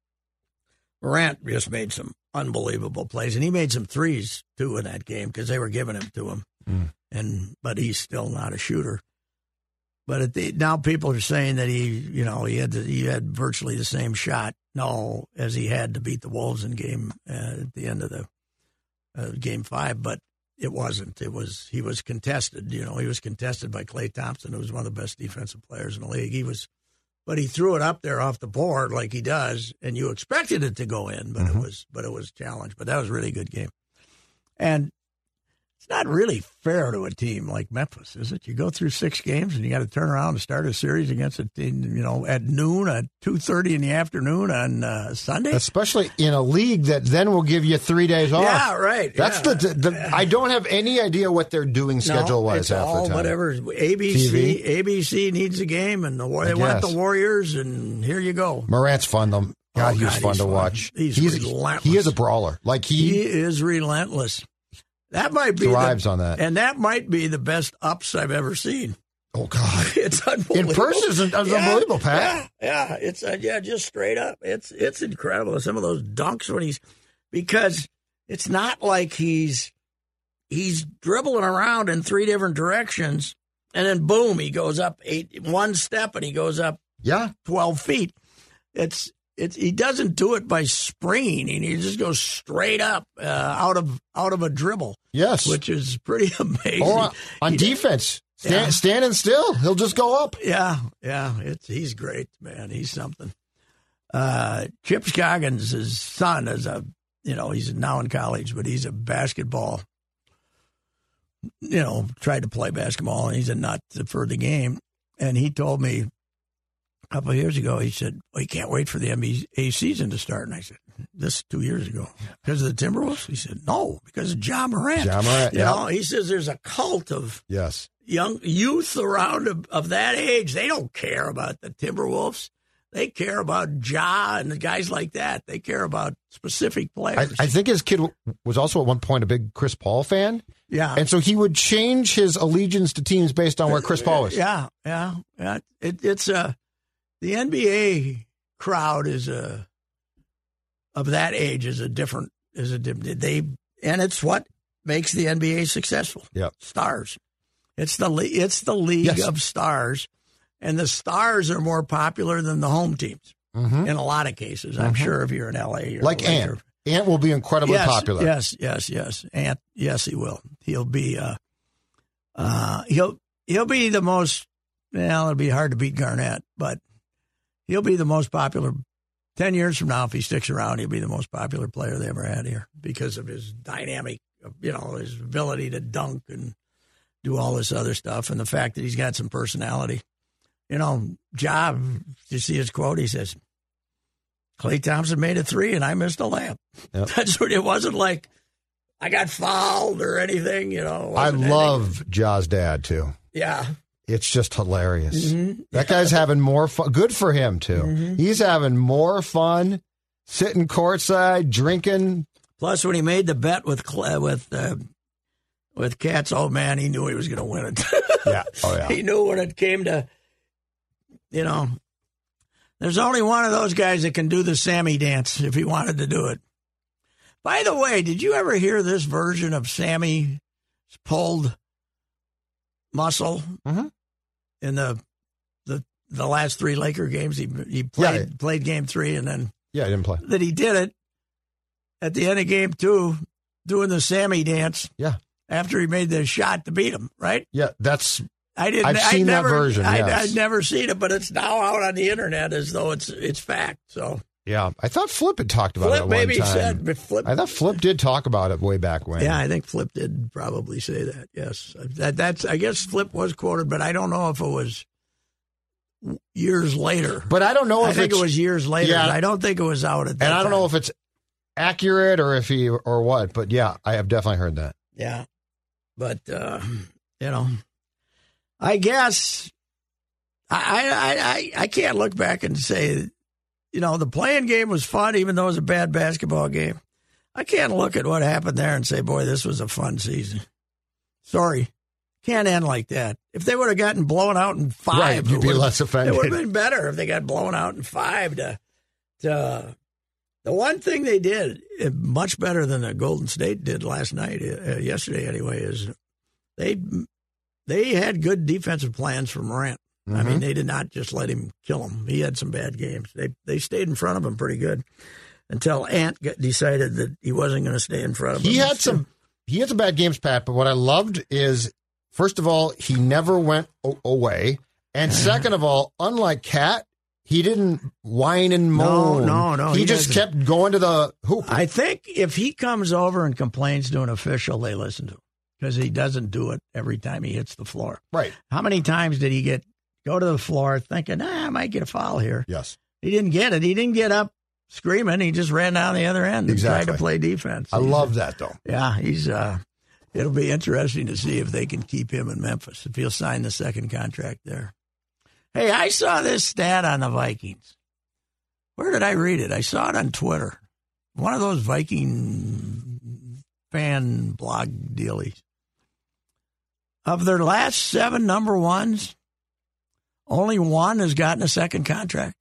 Morant just made some unbelievable plays. And he made some threes, too, in that game because they were giving them to him. Mm. And But he's still not a shooter. But at the, now people are saying that he, you know, he had to, he had virtually the same shot, no, as he had to beat the Wolves in game uh, at the end of the uh, game five. But it wasn't. It was he was contested. You know, he was contested by Klay Thompson, who was one of the best defensive players in the league. He was, but he threw it up there off the board like he does, and you expected it to go in, but mm-hmm. it was, but it was challenged. But that was a really good game, and it's not really fair to a team like Memphis, is it? You go through six games and you got to turn around and start a series against a team, you know, at noon, at two thirty in the afternoon on uh, Sunday. Especially in a league that then will give you three days off. Yeah, right. That's yeah. the, the. I don't have any idea what they're doing schedule no, wise it's half all the time. Whatever A B C, T V. A B C needs a game, and the they want the Warriors, and here you go. Morant's fun though. God, oh, he was God, fun to fun. watch. He's, he's relentless. He is a brawler. Like he, he is relentless. That might be thrives the, on that, and that might be the best ups I've ever seen. Oh God, it's unbelievable. In person, it's, it's yeah, unbelievable, Pat. Yeah, yeah, it's uh, yeah, just straight up. It's it's incredible. Some of those dunks when he's because it's not like he's he's dribbling around in three different directions, and then boom, he goes up eight one step and he goes up yeah twelve feet. It's It's, he doesn't do it by springing, and he just goes straight up uh, out of out of a dribble. Yes, which is pretty amazing. Or on, on he, defense, stand, yeah. standing still, he'll just go up. Yeah, yeah, it's he's great, man. He's something. Uh, Chip Scoggins, his son, is a you know he's now in college, but he's a basketball. You know, tried to play basketball, and he's a nut for the game. And he told me a couple of years ago, he said, well, he can't wait for the N B A season to start. And I said, this is two years ago. Because of the Timberwolves? He said, no, because of Ja Morant. Ja Morant, you yeah. know, he says there's a cult of yes. young youth around of, of that age. They don't care about the Timberwolves. They care about Ja and the guys like that. They care about specific players. I, I think his kid was also at one point a big Chris Paul fan. Yeah. And so he would change his allegiance to teams based on where Chris Paul was. Yeah, yeah. yeah. It, it's a... The N B A crowd is a of that age is a different is a different they and it's what makes the N B A successful. Yeah, stars. It's the it's the league yes. of stars, and the stars are more popular than the home teams mm-hmm. in a lot of cases. I'm mm-hmm. sure if you're in L A, you're like Ant. Ant will be incredibly yes, popular. Yes, yes, yes. Ant, yes, he will. He'll be. Uh, uh, he'll he'll be the most. Well, it'll be hard to beat Garnett, but. He'll be the most popular. Ten years from now, if he sticks around, he'll be the most popular player they ever had here because of his dynamic, you know, his ability to dunk and do all this other stuff, and the fact that he's got some personality. You know, Job, you see his quote? He says, Klay Thompson made a three, and I missed a layup. Yep. That's what it wasn't like. I got fouled or anything, you know. I anything. love Ja's dad, too. Yeah. It's just hilarious. Mm-hmm. That guy's having more fun. Good for him, too. Mm-hmm. He's having more fun sitting courtside, drinking. Plus, when he made the bet with with uh, with Katz, oh, man, he knew he was going to win it. Yeah. Oh, yeah. He knew when it came to, you know, there's only one of those guys that can do the Sammy dance if he wanted to do it. By the way, did you ever hear this version of Sammy's pulled muscle mm-hmm. in the the the last three Laker games? He he played yeah. played game three and then yeah, he didn't play. That he did it at the end of game two, doing the Sammy dance. Yeah, after he made the shot to beat him, right? Yeah, that's. I didn't. I've seen I'd never, that version. I'd, yes. I'd never seen it, but it's now out on the internet as though it's it's fact. So. Yeah, I thought Flip had talked about Flip it at one maybe time. said, but Flip. I thought Flip did talk about it way back when. Yeah, I think Flip did probably say that. Yes, that that's. I guess Flip was quoted, but I don't know if it was years later. But I don't know. I if think it's, it was years later. Yeah, I don't think it was out at that and I don't time. know if it's accurate or if he or what. But yeah, I have definitely heard that. Yeah, but uh, you know, I guess I I I I can't look back and say. You know, the playing game was fun, even though it was a bad basketball game. I can't look at what happened there and say, boy, this was a fun season. Sorry. Can't end like that. If they would have gotten blown out in five, right, you'd be less offended. It would have been better if they got blown out in five. To, to The one thing they did, much better than the Golden State did last night, uh, yesterday anyway, is they they had good defensive plans for Morant. Mm-hmm. I mean, they did not just let him kill him. He had some bad games. They they stayed in front of him pretty good until Ant got decided that he wasn't going to stay in front of him. He had some he had some bad games, Pat. But what I loved is, first of all, he never went o- away, and second of all, unlike Cat, he didn't whine and moan. No, no, no. He, he just doesn't. kept going to the hoop. I think if he comes over and complains to an official, they listen to him because he doesn't do it every time he hits the floor. Right? How many times did he get? Go to the floor thinking, ah, I might get a foul here. Yes. He didn't get it. He didn't get up screaming. He just ran down the other end exactly. and tried to play defense. I he's, love that, though. Yeah, he's. Uh, it'll be interesting to see if they can keep him in Memphis, if he'll sign the second contract there. Hey, I saw this stat on the Vikings. Where did I read it? I saw it on Twitter. One of those Viking fan blog dealies. Of their last seven number ones, only one has gotten a second contract.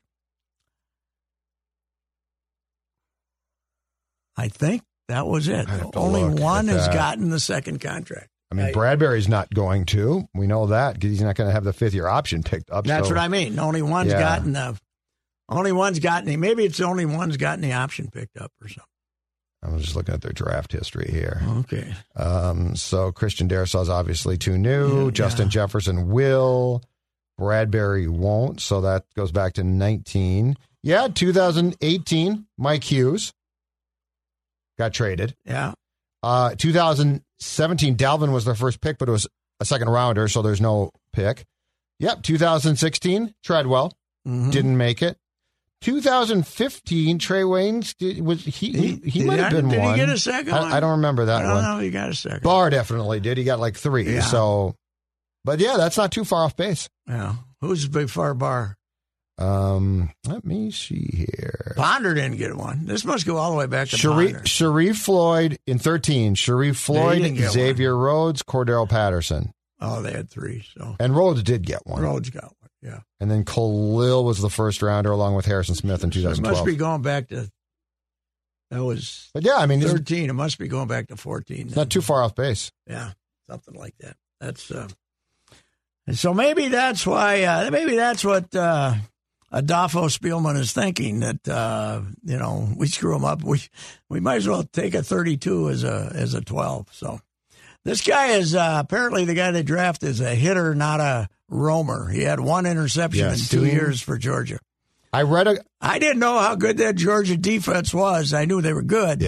I think that was it. Only one has gotten the second contract. I mean, Bradbury's not going to. We know that because he's not going to have the fifth year option picked up. That's so. what I mean. Only one's yeah. gotten the. Only one's gotten. Maybe it's only one's gotten the option picked up or something. I'm just looking at their draft history here. Okay. Um, so Christian Darrisaw's obviously too new. Yeah, Justin yeah. Jefferson will. Bradbury won't. So that goes back to nineteen. Yeah, two thousand eighteen, Mike Hughes got traded. Yeah. Uh, two thousand seventeen, Dalvin was their first pick, but it was a second rounder, so there's no pick. Yep, two thousand sixteen, Treadwell Mm-hmm. didn't make it. two thousand fifteen, Trey Waynes did, was he? He, he Did might have been did one. Did he get a second one? I, I don't remember that I don't one. know. He got a second. Barr definitely did. He got like three. Yeah. So, but yeah, that's not too far off base. Yeah. Who's Big Far Bar? Um, let me see here. Ponder didn't get one. This must go all the way back to Sharif, Ponder. Sharif Floyd in thirteen. Sharif Floyd, didn't get Xavier Rhodes, Cordero Patterson. Oh, they had three. So And Rhodes did get one. Rhodes got one. Yeah. And then Khalil was the first rounder along with Harrison Smith in So it twenty twelve. must be going back to. That was But yeah, I mean, it's thirteen. It must be going back to fourteen. not too far off base. Yeah, something like that. That's uh, and so maybe that's why. Uh, maybe that's what uh, Adolfo Spielman is thinking. That uh, you know, we screw him up. We we might as well take a thirty-two as a as a twelve. So this guy is uh, apparently the guy they draft is a hitter, not a roamer. He had one interception Yes. in two years for Georgia. I read a I didn't know how good that Georgia defense was. I knew they were good. yeah.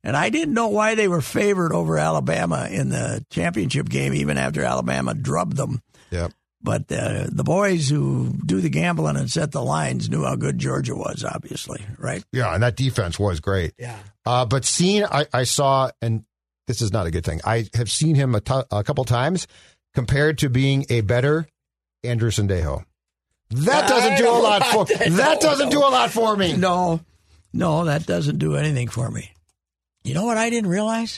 And I didn't know why they were favored over Alabama in the championship game, even after Alabama drubbed them. Yep. But uh, the boys who do the gambling and set the lines knew how good Georgia was, obviously, right? Yeah, and that defense was great. Yeah. Uh, but seeing, I, I saw, and this is not a good thing, I have seen him a, t- a couple times compared to being a better Andrew Sandejo. That doesn't do a lot for that. That doesn't do a lot for me. No, no, that doesn't do anything for me. You know what I didn't realize?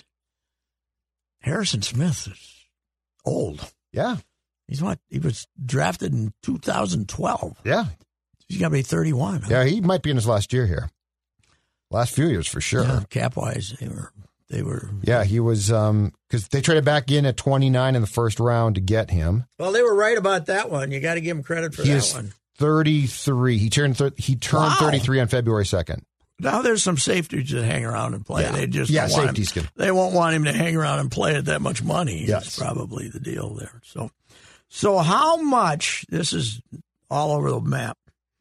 Harrison Smith is old. Yeah. He's what? He was drafted in two thousand twelve. Yeah. He's got to be thirty-one. Huh? Yeah, he might be in his last year here. Last few years for sure. Yeah, cap-wise, they were. They were. Yeah, he was, um, because they traded back in at twenty-nine in the first round to get him. Well, they were right about that one. You got to give him credit for he that is one. thirty-three. He turned thir- he turned Wow. thirty-three on February second. Now there's some safeties that hang around and play. Yeah. They just Yeah, don't want safeties him, can- They won't want him to hang around and play at that much money. Yes. That's probably the deal there. So, so how much? This is all over the map.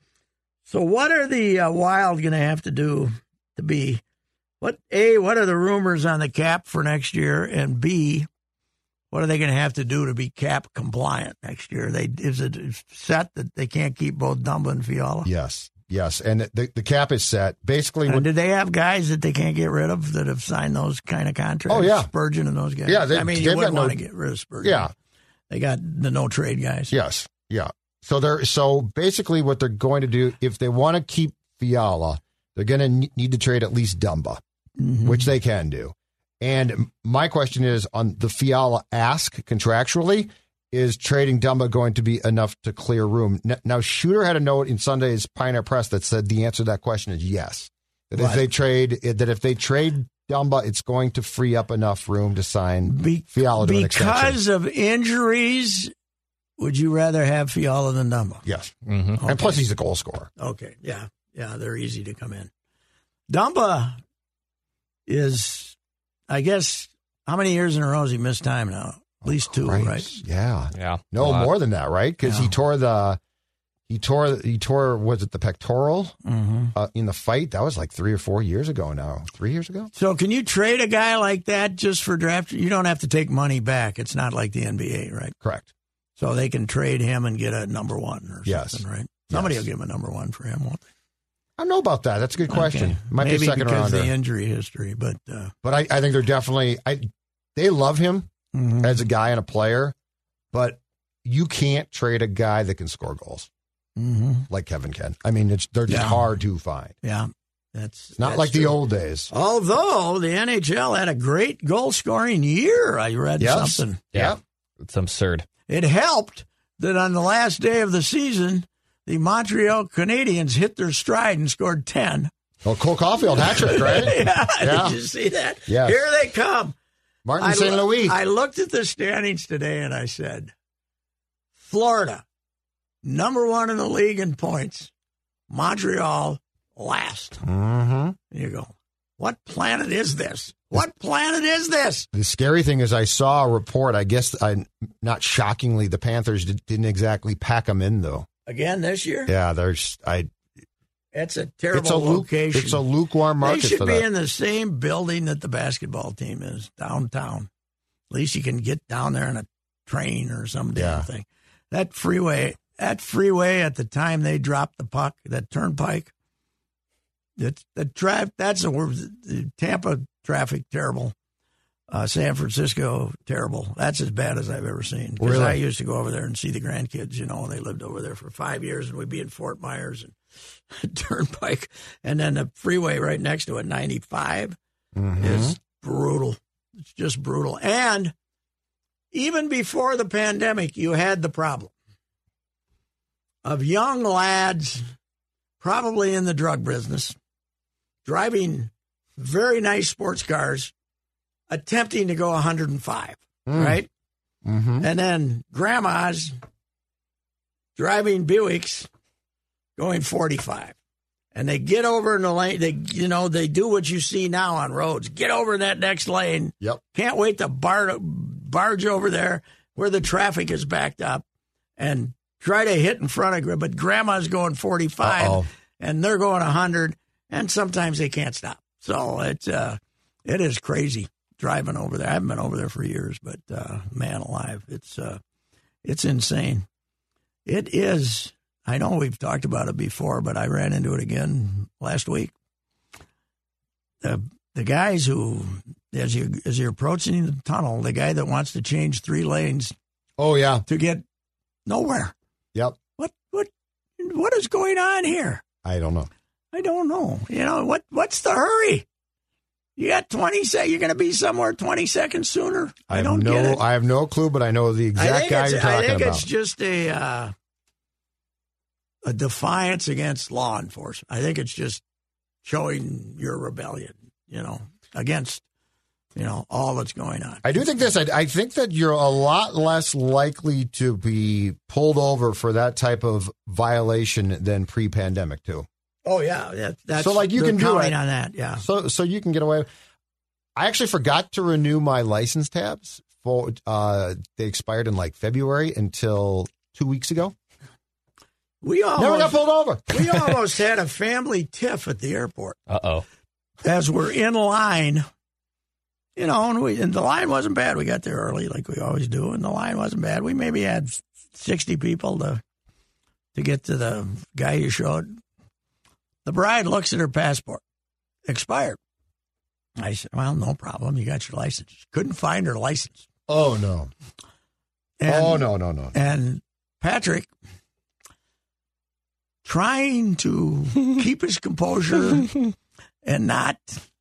So what are the uh, Wild going to have to do to be? What A? What are the rumors on the cap for next year? And B, what are they going to have to do to be cap compliant next year? They is it set that they can't keep both Dumba and Fiala? Yes, yes, and the the cap is set. Basically, And when, did they have guys that they can't get rid of that have signed those kind of contracts? Oh, yeah. Spurgeon and those guys. Yeah, they- I mean, they've you got wouldn't no- want to get rid of Spurgeon. yeah, They got the no trade guys. yes, yeah. So they're so basically what they're going to do if they want to keep Fiala, they're going to need to trade at least Dumba, Mm-hmm. which they can do. And my question is on the Fiala ask contractually, is trading Dumba going to be enough to clear room? N- Now, Shooter had a note in Sunday's Pioneer Press that said the answer to that question is yes. That if Right. they trade, that if they trade Dumba, it's going to free up enough room to sign Be- Fiala to an extension. because of injuries, would you rather have Fiala than Dumba? Yes. Mm-hmm. And plus, he's a goal scorer. Okay, yeah, yeah, they're easy to come in. Dumba is, I guess, how many years in a row has he missed time now? At least two, Right. right? Yeah. Yeah. No, a lot. more than that, right? Because Yeah. he tore the, he tore, he tore, was it the pectoral Mm-hmm. uh, in the fight? That was like three or four years ago now. Three years ago? So can you trade a guy like that just for draft? You don't have to take money back. It's not like the N B A, right? Correct. So they can trade him and get a number one or Yes. something, right? Somebody Yes. will give him a number one for him, won't they? I don't know about that. That's a good question. Okay. Might Maybe be a second because rounder. of the injury history, but uh, But I, I think they're definitely, I, they love him mhm. as a guy and a player, but you can't trade a guy that can score goals Mhm. like Kevin can. I mean, it's they're just Yeah. hard to find. yeah, that's It's not that's like the true. old days. Although the N H L had a great goal scoring year, I read Yes. something. Yeah. It's absurd. It helped that on the last day of the season, the Montreal Canadiens hit their stride and scored ten. Well, Cole Caulfield hat trick, right? yeah, Yeah. did you see that? Yes. Here they come. Martin I Saint loo- Louis. I looked at the standings today and I said, Florida, number one in the league in points. Montreal, last. Mm-hmm. And you go, what planet is this? What planet is this? The scary thing is, I saw a report. I guess, I, not shockingly, the Panthers did, didn't exactly pack them in, though. Again this year? Yeah, there's. I. It's a terrible It's a luke, location. It's a lukewarm market They should for be that. in the same building that the basketball team is, downtown. At least you can get down there in a train or some damn Yeah. thing. That freeway, that freeway at the time they dropped the puck, that turnpike, that the tra- that's the worst. The Tampa traffic terrible. Uh, San Francisco terrible. That's as bad as I've ever seen. Because Really? I used to go over there and see the grandkids. You know, they lived over there for five years, and we'd be in Fort Myers and Turnpike, and then the freeway right next to it, ninety-five, Mhm. is brutal. It's just brutal. And even before the pandemic, you had the problem of young lads, probably in the drug business, driving very nice sports cars, attempting to go one hundred five, Mm. right? Mm-hmm. And then grandmas driving Buicks going forty-five. And they get over in the lane. They, you know, they do what you see now on roads. Get over in that next lane. Yep. Can't wait to bar- barge over there where the traffic is backed up and try to hit in front of, but grandma's going forty-five Uh-oh. and they're going one hundred, and sometimes they can't stop. So it's, uh, it is crazy driving over there. I haven't been over there for years, but uh, man alive, it's uh, it's insane. It is. I know we've talked about it before, but I ran into it again last week. The the guys who, as you as you're approaching the tunnel, the guy that wants to change three lanes. Oh yeah, to get nowhere. Yep. What what what is going on here? I don't know. I don't know. You know what? What's the hurry? You got twenty seconds. You're going to be somewhere twenty seconds sooner. I, I don't no, get it. I have no clue, but I know the exact guy you're talking I think about. it's just a uh, a defiance against law enforcement. I think it's just showing your rebellion, you know, against, you know, all that's going on. I do think this. I, I think that you're a lot less likely to be pulled over for that type of violation than pre-pandemic, too. Oh, yeah. That, that's so, like, you can do it. on that, yeah. So, so you can get away. I actually forgot to renew my license tabs. For uh, They expired in, like, February until two weeks ago. We almost, Never got pulled over. We almost had a family tiff at the airport. Uh-oh. As we're in line, you know, and, we, and the line wasn't bad. We got there early like we always do, and the line wasn't bad. We maybe had sixty people to to get to the guy you showed. The bride looks at her passport. Expired. I said, well, no problem. You got your license. Couldn't find her license. Oh, no. And, oh, no, no, no. And Patrick, trying to keep his composure and not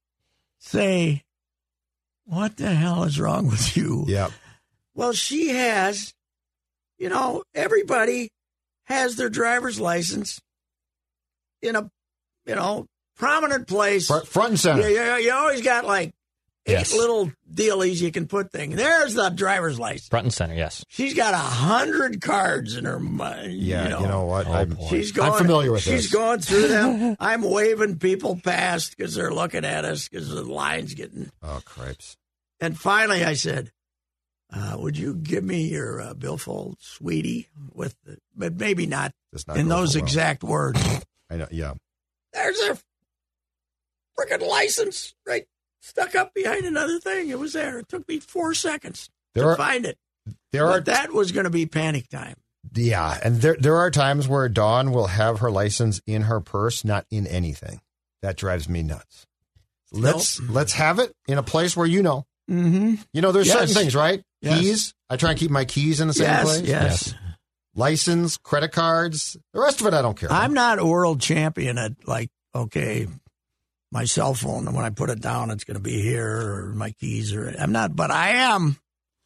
say, what the hell is wrong with you? Yeah. Well, she has, you know, everybody has their driver's license in a, you know, prominent place. Front, front and center. Yeah, you, you always got like eight Yes. little dealies you can put things. There's the driver's license. Front and center, yes. She's got a hundred cards in her mind. Yeah, you know, you know what? Oh, I'm, boy. she's going, I'm familiar with she's this. going through them. I'm waving people past because they're looking at us because the line's getting. Oh, cripes. And finally, I said, uh, "Would you give me your uh, billfold, sweetie?" With, the, but maybe not, Does not in go those so well. exact words. I know. Yeah. There's a freaking license right stuck up behind another thing. It was there. It took me four seconds There to are- find it. There But are that was going to be panic time. Yeah, and there there are times where Dawn will have her license in her purse, not in anything. That drives me nuts. Let's Nope. let's have it in a place where you know. Mm-hmm. You know, there's Yes. certain things, right? Yes. Keys. I try and keep my keys in the same Yes, place. yes. License, credit cards. The rest of it, I don't care. I'm not a world champion at, like, okay, my cell phone, and when I put it down, it's going to be here, or my keys, or I'm not, but I am.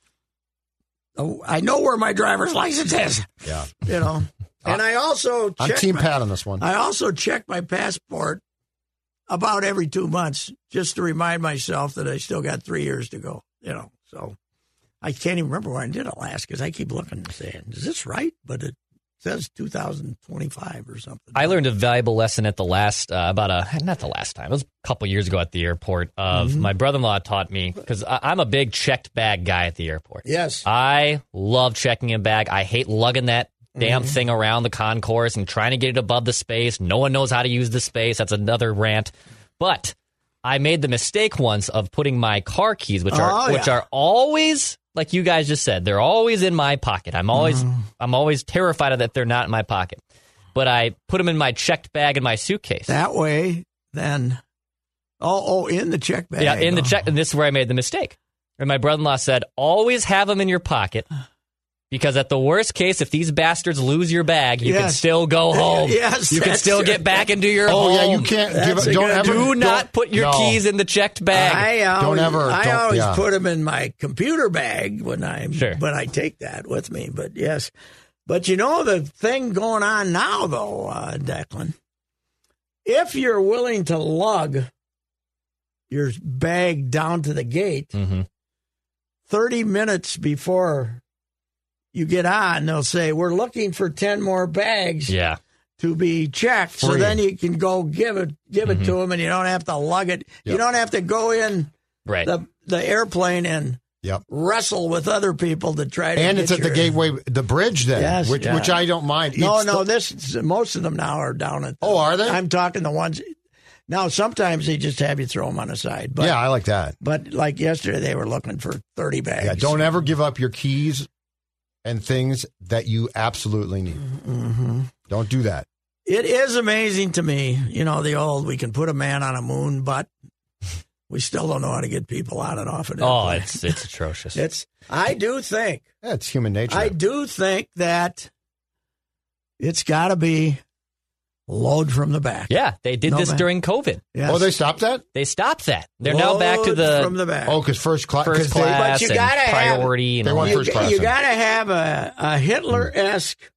Oh, I know where my driver's license is, yeah. you know. And I also I'm check Team my, Pat on this one. I also check my passport about every two months just to remind myself that I still got three years to go, you know. So I can't even remember when I did it last because I keep looking and saying, is this right? But it says two thousand twenty-five or something. I learned a valuable lesson at the last, uh, about a, not the last time, it was a couple years ago at the airport. Of Mm-hmm. my brother-in-law taught me, because I'm a big checked bag guy at the airport. Yes. I love checking a bag. I hate lugging that damn Mm-hmm. thing around the concourse and trying to get it above the space. No one knows how to use the space. That's another rant. But I made the mistake once of putting my car keys, which are Oh, which yeah. are always, like you guys just said, they're always in my pocket. I'm always Mm-hmm. I'm always terrified of that they're not in my pocket. But I put them in my checked bag in my suitcase. That way, then, oh, oh, in the check bag. yeah, in the Oh. check, and this is where I made the mistake. And my brother-in-law said, always have them in your pocket. Because at the worst case, if these bastards lose your bag, you can Yes. still go home. Yes, you can that's still right. get back into your oh home. yeah, you can't give That's it. a Don't good- ever. Do not don't- put your no. keys in the checked bag. I always, Don't ever- I don't- always yeah. put them in my computer bag when I'm, Sure. but I take that with me. But yes, but you know the thing going on now, though, uh, Declan, if you're willing to lug your bag down to the gate Mhm. thirty minutes before you get on, they'll say, we're looking for ten more bags Yeah. to be checked. So Free. then you can go give it give it to them, and you don't have to lug it. You Yep. don't have to go in Right. the the airplane and Yep. wrestle with other people to try to And get it's at the your- gateway, the bridge then, Yes, which yeah. which I don't mind. No, It's no, the- this most of them now are down at. The, Oh, are they? I'm talking the ones. Now, sometimes they just have you throw them on the side. But, yeah, I like that. But like yesterday, they were looking for thirty bags. Yeah, don't ever give up your keys and things that you absolutely need. Mm-hmm. Don't do that. It is amazing to me, you know, the old, we can put a man on a moon, but we still don't know how to get people on and off of it. Oh, it's it's atrocious. It's. I do think. Yeah, it's human nature. I do think that it's got to be load from the back. Yeah, they did No this back. during COVID. Yes. Oh, they stopped that? They stopped that. They're Load now back to the from the back. Oh, because first, cla- first they, class But you and gotta have- priority. they and all want that. you, first class you in. got to have a, a Hitler-esque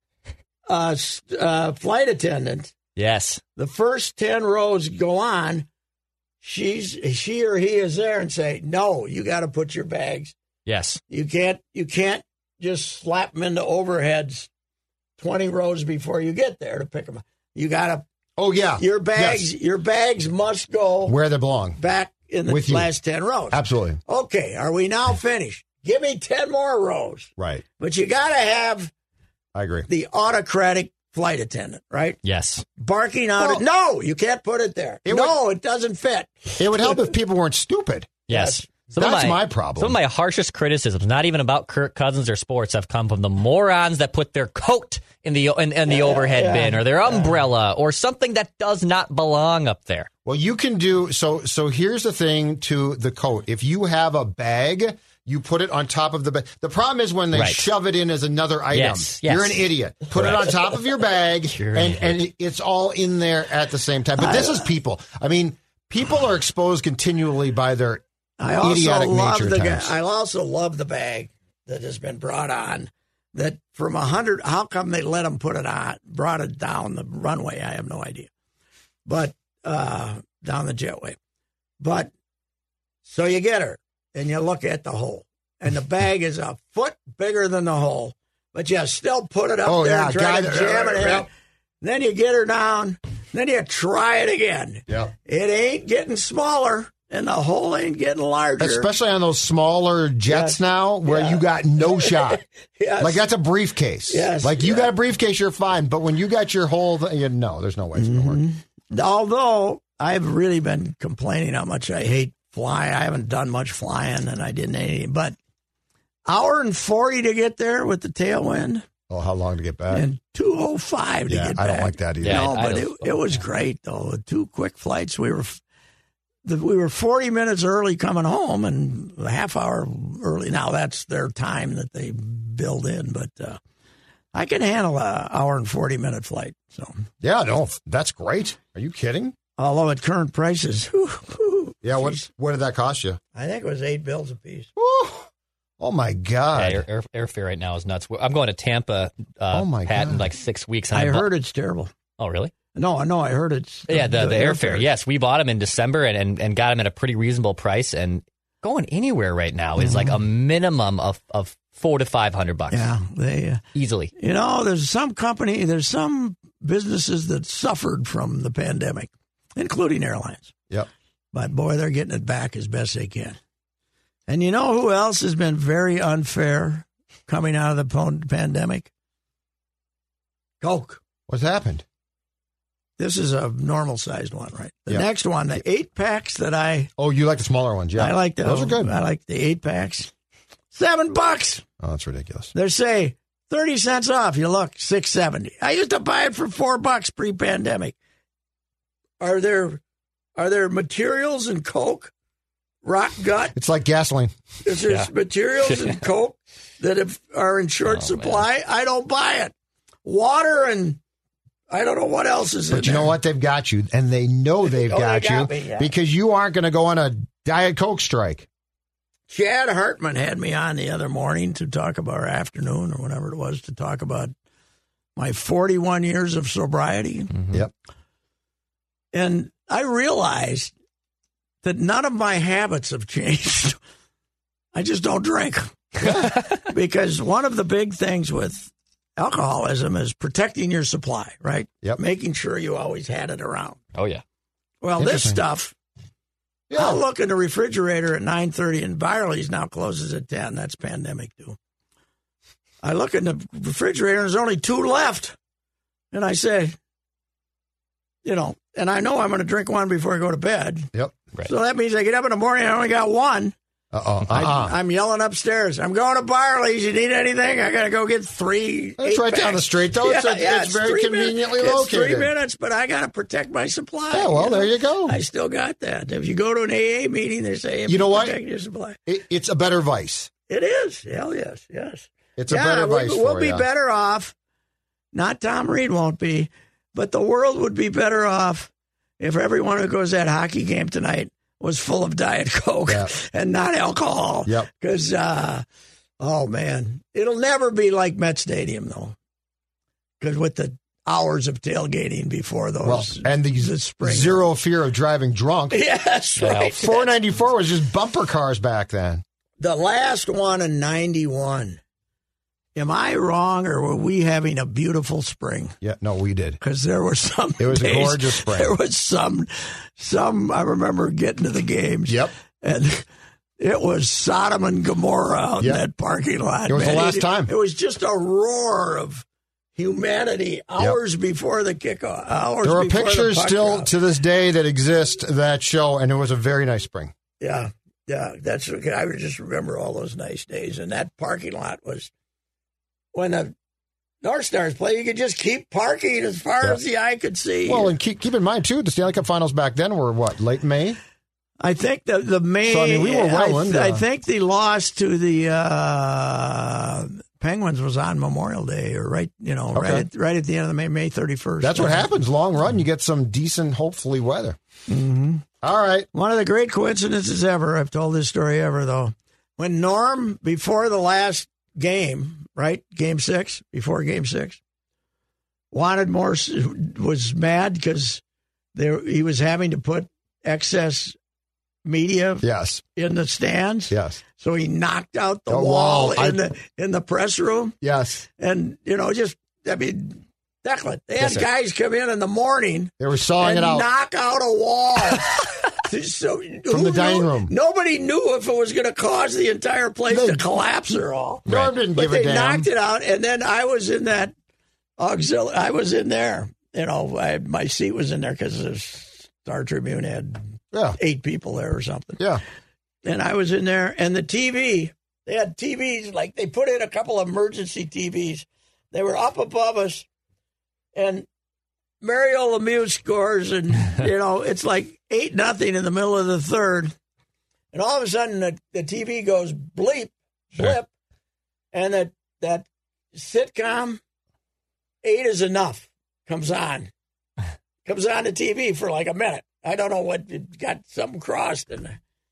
uh, s- uh, flight attendant. Yes. The first ten rows go on. She's she or he is there and say, "No, you got to put your bags. Yes. You can't you can't just slap them into overheads twenty rows before you get there to pick them up. You got to Oh, yeah. your bags Yes. your bags must go Where they belong. back in the With you. last ten rows. Absolutely. Okay, are we now finished? Give me ten more rows. Right. But you got to have I agree. the autocratic flight attendant, right? Yes. Barking out, Well- no, you can't put it there. It no, it doesn't fit. It would help if people weren't stupid. Yes. Some That's of my problem. Some of my harshest criticisms, not even about Kirk Cousins or sports, have come from the morons that put their coat in the in, in the overhead yeah, bin or their umbrella or something that does not belong up there. Well, you can do so. So here's the thing to the coat. If you have a bag, you put it on top of the bag. The problem is when they Right. shove it in as another item. Yes, yes. You're an idiot. Put it on top of your bag, You're an and, idiot. and it's all in there at the same time. But this is people. I mean, people are exposed continually by their I also idiotic love nature the at ga- times. I also love the bag that has been brought on. That from a hundred, how come they let them put it on? Brought it down the runway? I have no idea. But uh, down the jetway. But so you get her and you look at the hole, and the bag is a foot bigger than the hole, but you still put it up Oh, there yeah, and try to guy- jam it in. Yep. Then you get her down. Then you try it again. Yep. It ain't getting smaller, and the hole ain't getting larger. Especially on those smaller jets Yes. now where Yeah. you got no shot. Yes. Like that's a briefcase. Yes, Like you yeah. got a briefcase, you're fine. But when you got your whole thing, you, no, there's no way it's going to work. Although I've really been complaining how much I hate flying. I haven't done much flying, and I didn't any. But hour and forty to get there with the tailwind, Oh, how long to get back? and two oh five to yeah, get I back. don't like that either. Yeah, No, I but it, don't- it was great though. Two quick flights. We were the, we were forty minutes early coming home, and a half hour early. Now that's their time that they build in, but uh, I can handle a hour and forty minute flight. So, Yeah, no, that's great. Are you kidding? although at current prices, whew, whew, Yeah, what what did that cost you? I think it was eight bills a piece. Woo. Oh my God! Yeah, air, air, airfare right now is nuts. I'm going to Tampa, uh, Oh, my Pat, in God. like six weeks. I bu- heard it's terrible. Oh, really? No, no, I heard it's Yeah, the, the airfare. Yes, we bought them in December and, and, and got them at a pretty reasonable price. And going anywhere right now is like a minimum of, of four to five hundred bucks. Yeah, they. Uh, Easily. you know, there's some company, there's some businesses that suffered from the pandemic, including airlines. Yep. But boy, they're getting it back as best they can. And you know who else has been very unfair coming out of the po- pandemic? Coke. What's happened? This is a normal sized one, right? The Yeah. next one, the eight packs that I Oh, you like the smaller ones? Yeah, I like the, those are good. I like the eight packs. Seven bucks. Oh, that's ridiculous. They say thirty cents off. You look six seventy. I used to buy it for four bucks pre-pandemic. Are there are there materials in Coke, rock gut? It's like gasoline. Is there Yeah. materials in Coke that if, are in short Oh, supply? I don't buy it. Water and I don't know what else is in But you know there. what? They've got you, and they know they've Oh, they got, got you me, yeah. because you aren't going to go on a Diet Coke strike. Chad Hartman had me on the other morning to talk about, or afternoon or whatever it was, to talk about my forty-one years of sobriety. Yep. And I realized that none of my habits have changed. I just don't drink. Because one of the big things with alcoholism is protecting your supply, right? Yep. Making sure you always had it around. Oh, yeah. Well, this Interesting. stuff, I'll look in the refrigerator at nine thirty, and Byerly's now closes at ten. That's pandemic, too. I look in the refrigerator, and there's only two left. And I say, you know, and I know I'm going to drink one before I go to bed. Yep. Right. So that means I get up in the morning, I only got one. Uh-oh. Uh-uh. I, I'm yelling upstairs. I'm going to Barley's. You need anything? I got to go get three. It's right down the street, though. It's, yeah, a, yeah, it's, it's very conveniently minutes. located. It's three minutes, but I got to protect my supply. Yeah, well, you know? there you go. I still got that. If you go to an A A meeting, they say, you know what? Protect your supply. It, it's a better vice. It is. Hell yes, yes. It's a yeah, better we, vice We'll for be you. better off. Not Tom Reed won't be, but the world would be better off if everyone who goes to that hockey game tonight was full of Diet Coke Yeah. and not alcohol. Yep. Because, uh, oh, man, it'll never be like Met Stadium, though. Because with the hours of tailgating before those. Well, and the, the spring. zero fear of driving drunk. Yes, right. four ninety-four was just bumper cars back then. The last one in ninety-one. Am I wrong, or were we having a beautiful spring? Yeah, no, we did. Because there were some. It was days, a gorgeous spring. There was some, some. I remember getting to the games. Yep. And it was Sodom and Gomorrah out Yep. in that parking lot. It was man. the last it, time. It was just a roar of humanity hours yep. before the kickoff. Hours there are before pictures the puck still drop. to this day that exist that show, and it was a very nice spring. Yeah, yeah. That's I just remember all those nice days, and that parking lot was. When the North Stars play, you could just keep parking as far yeah. as the eye could see. Well, and keep keep in mind, too, the Stanley Cup Finals back then were, what, late May? I think the, the May... So, I mean, we were well I, into... I think the loss to the uh, Penguins was on Memorial Day, or right, you know, okay. right, at, right at the end of the May, May thirty-first. That's what happens. Long run, you get some decent, hopefully, weather. Mm-hmm. All right. One of the great coincidences ever, I've told this story ever, though. When Norm, before the last game... Right, game six, before game six. Wanted more, was mad because there he was having to put excess media yes. in the stands. Yes. So he knocked out the, the wall, wall. in I, the in the press room. Yes. And, you know, just, I mean, Declan, they had yes, guys come in in the morning. They were sawing and it out. knock out a wall. So, from the dining knew, room. Nobody knew if it was going to cause the entire place they, to collapse or all. Norm didn't but give they a damn. knocked it out, and then I was in that auxiliary. I was in there. You know, I, my seat was in there because the Star Tribune had yeah. eight people there or something. Yeah. And I was in there, and the T V, they had T Vs, like they put in a couple of emergency T Vs. They were up above us, and Mario Lemieux scores, and, you know, it's like eight nothing in the middle of the third. And all of a sudden, the, the T V goes bleep, blip, sure. and that, that sitcom, Eight is Enough, comes on. Comes on the T V for like a minute. I don't know what, it got something crossed. And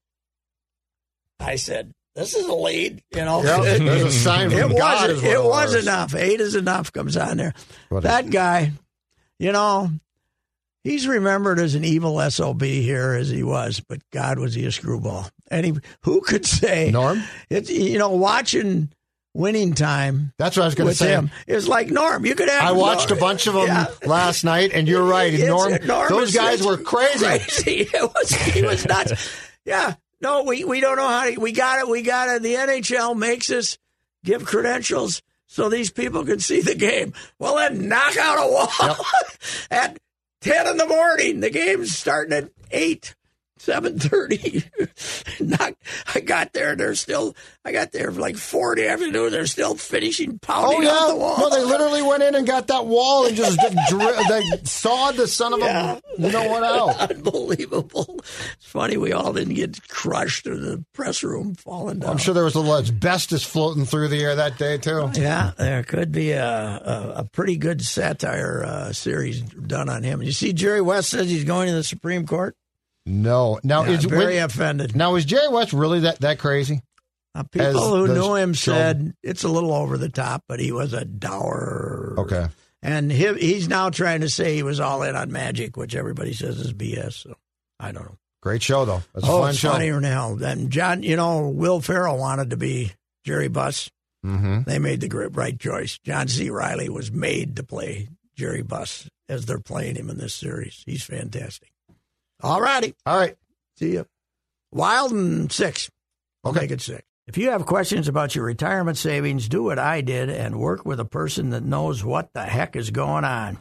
I said, this is a lead, you know. Yeah, there's a sign from it God. Was, is what it it was was enough. Eight is Enough comes on there. What that guy, you know, he's remembered as an evil S O B here as he was, but God, was he a screwball. And he, who could say, Norm? It's, you know, watching Winning Time. That's what I was going to say. Him is like Norm. You could have. I watched Norm. a bunch of them yeah. last night, and you're right. It's, Norm, Norm those guys is, were crazy. crazy. It was, he was nuts. Yeah. No, we, we don't know how to. We got it. We got it. The N H L makes us give credentials so these people can see the game. Well, then knock out a wall yep. at ten in the morning. The game's starting at eight. seven thirty. I got there. They're still. I got there for like four in the afternoon. They're still finishing pounding oh, yeah. out the wall. No, they literally went in and got that wall and just dri- they sawed the son of yeah. a you know what out. Unbelievable. It's funny we all didn't get crushed in the press room falling down. I'm sure there was a little asbestos floating through the air that day too. Yeah, there could be a a, a pretty good satire uh, series done on him. You see, Jerry West says he's going to the Supreme Court. No, now yeah, is very when, offended. Now is Jerry West really that, that crazy? Uh, people who knew him show? said it's a little over the top, but he was a dour. Okay, and he, he's now trying to say he was all in on Magic, which everybody says is B S. So I don't know. Great show though. That's oh, a fun it's show. funnier now. And John, you know, Will Ferrell wanted to be Jerry Buss. Mm-hmm. They made the right choice. John C. Reilly was made to play Jerry Buss as they're playing him in this series. He's fantastic. All righty. All right. See you. Wild and six. I'll okay. make it six. If you have questions about your retirement savings, do what I did and work with a person that knows what the heck is going on.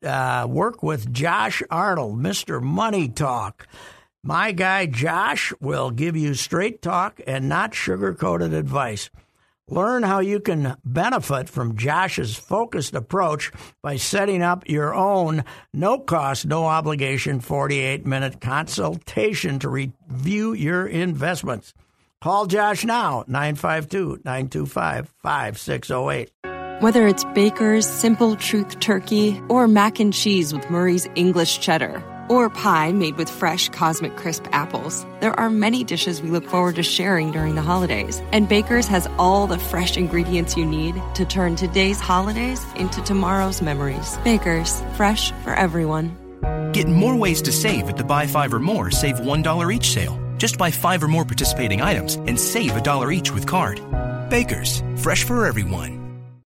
uh, work with Josh Arnold, Mister Money Talk. My guy Josh will give you straight talk and not sugar-coated advice. Learn how you can benefit from Josh's focused approach by setting up your own no-cost, no-obligation forty-eight minute consultation to review your investments. Call Josh now, nine five two, nine two five, five six zero eight. Whether it's Baker's Simple Truth Turkey or mac and cheese with Murray's English Cheddar, or pie made with fresh Cosmic Crisp apples, there are many dishes we look forward to sharing during the holidays. And Baker's has all the fresh ingredients you need to turn today's holidays into tomorrow's memories. Baker's, fresh for everyone. Get more ways to save at the Buy Five or More Save one dollar each sale. Just buy five or more participating items and save a dollar each with card. Baker's, fresh for everyone.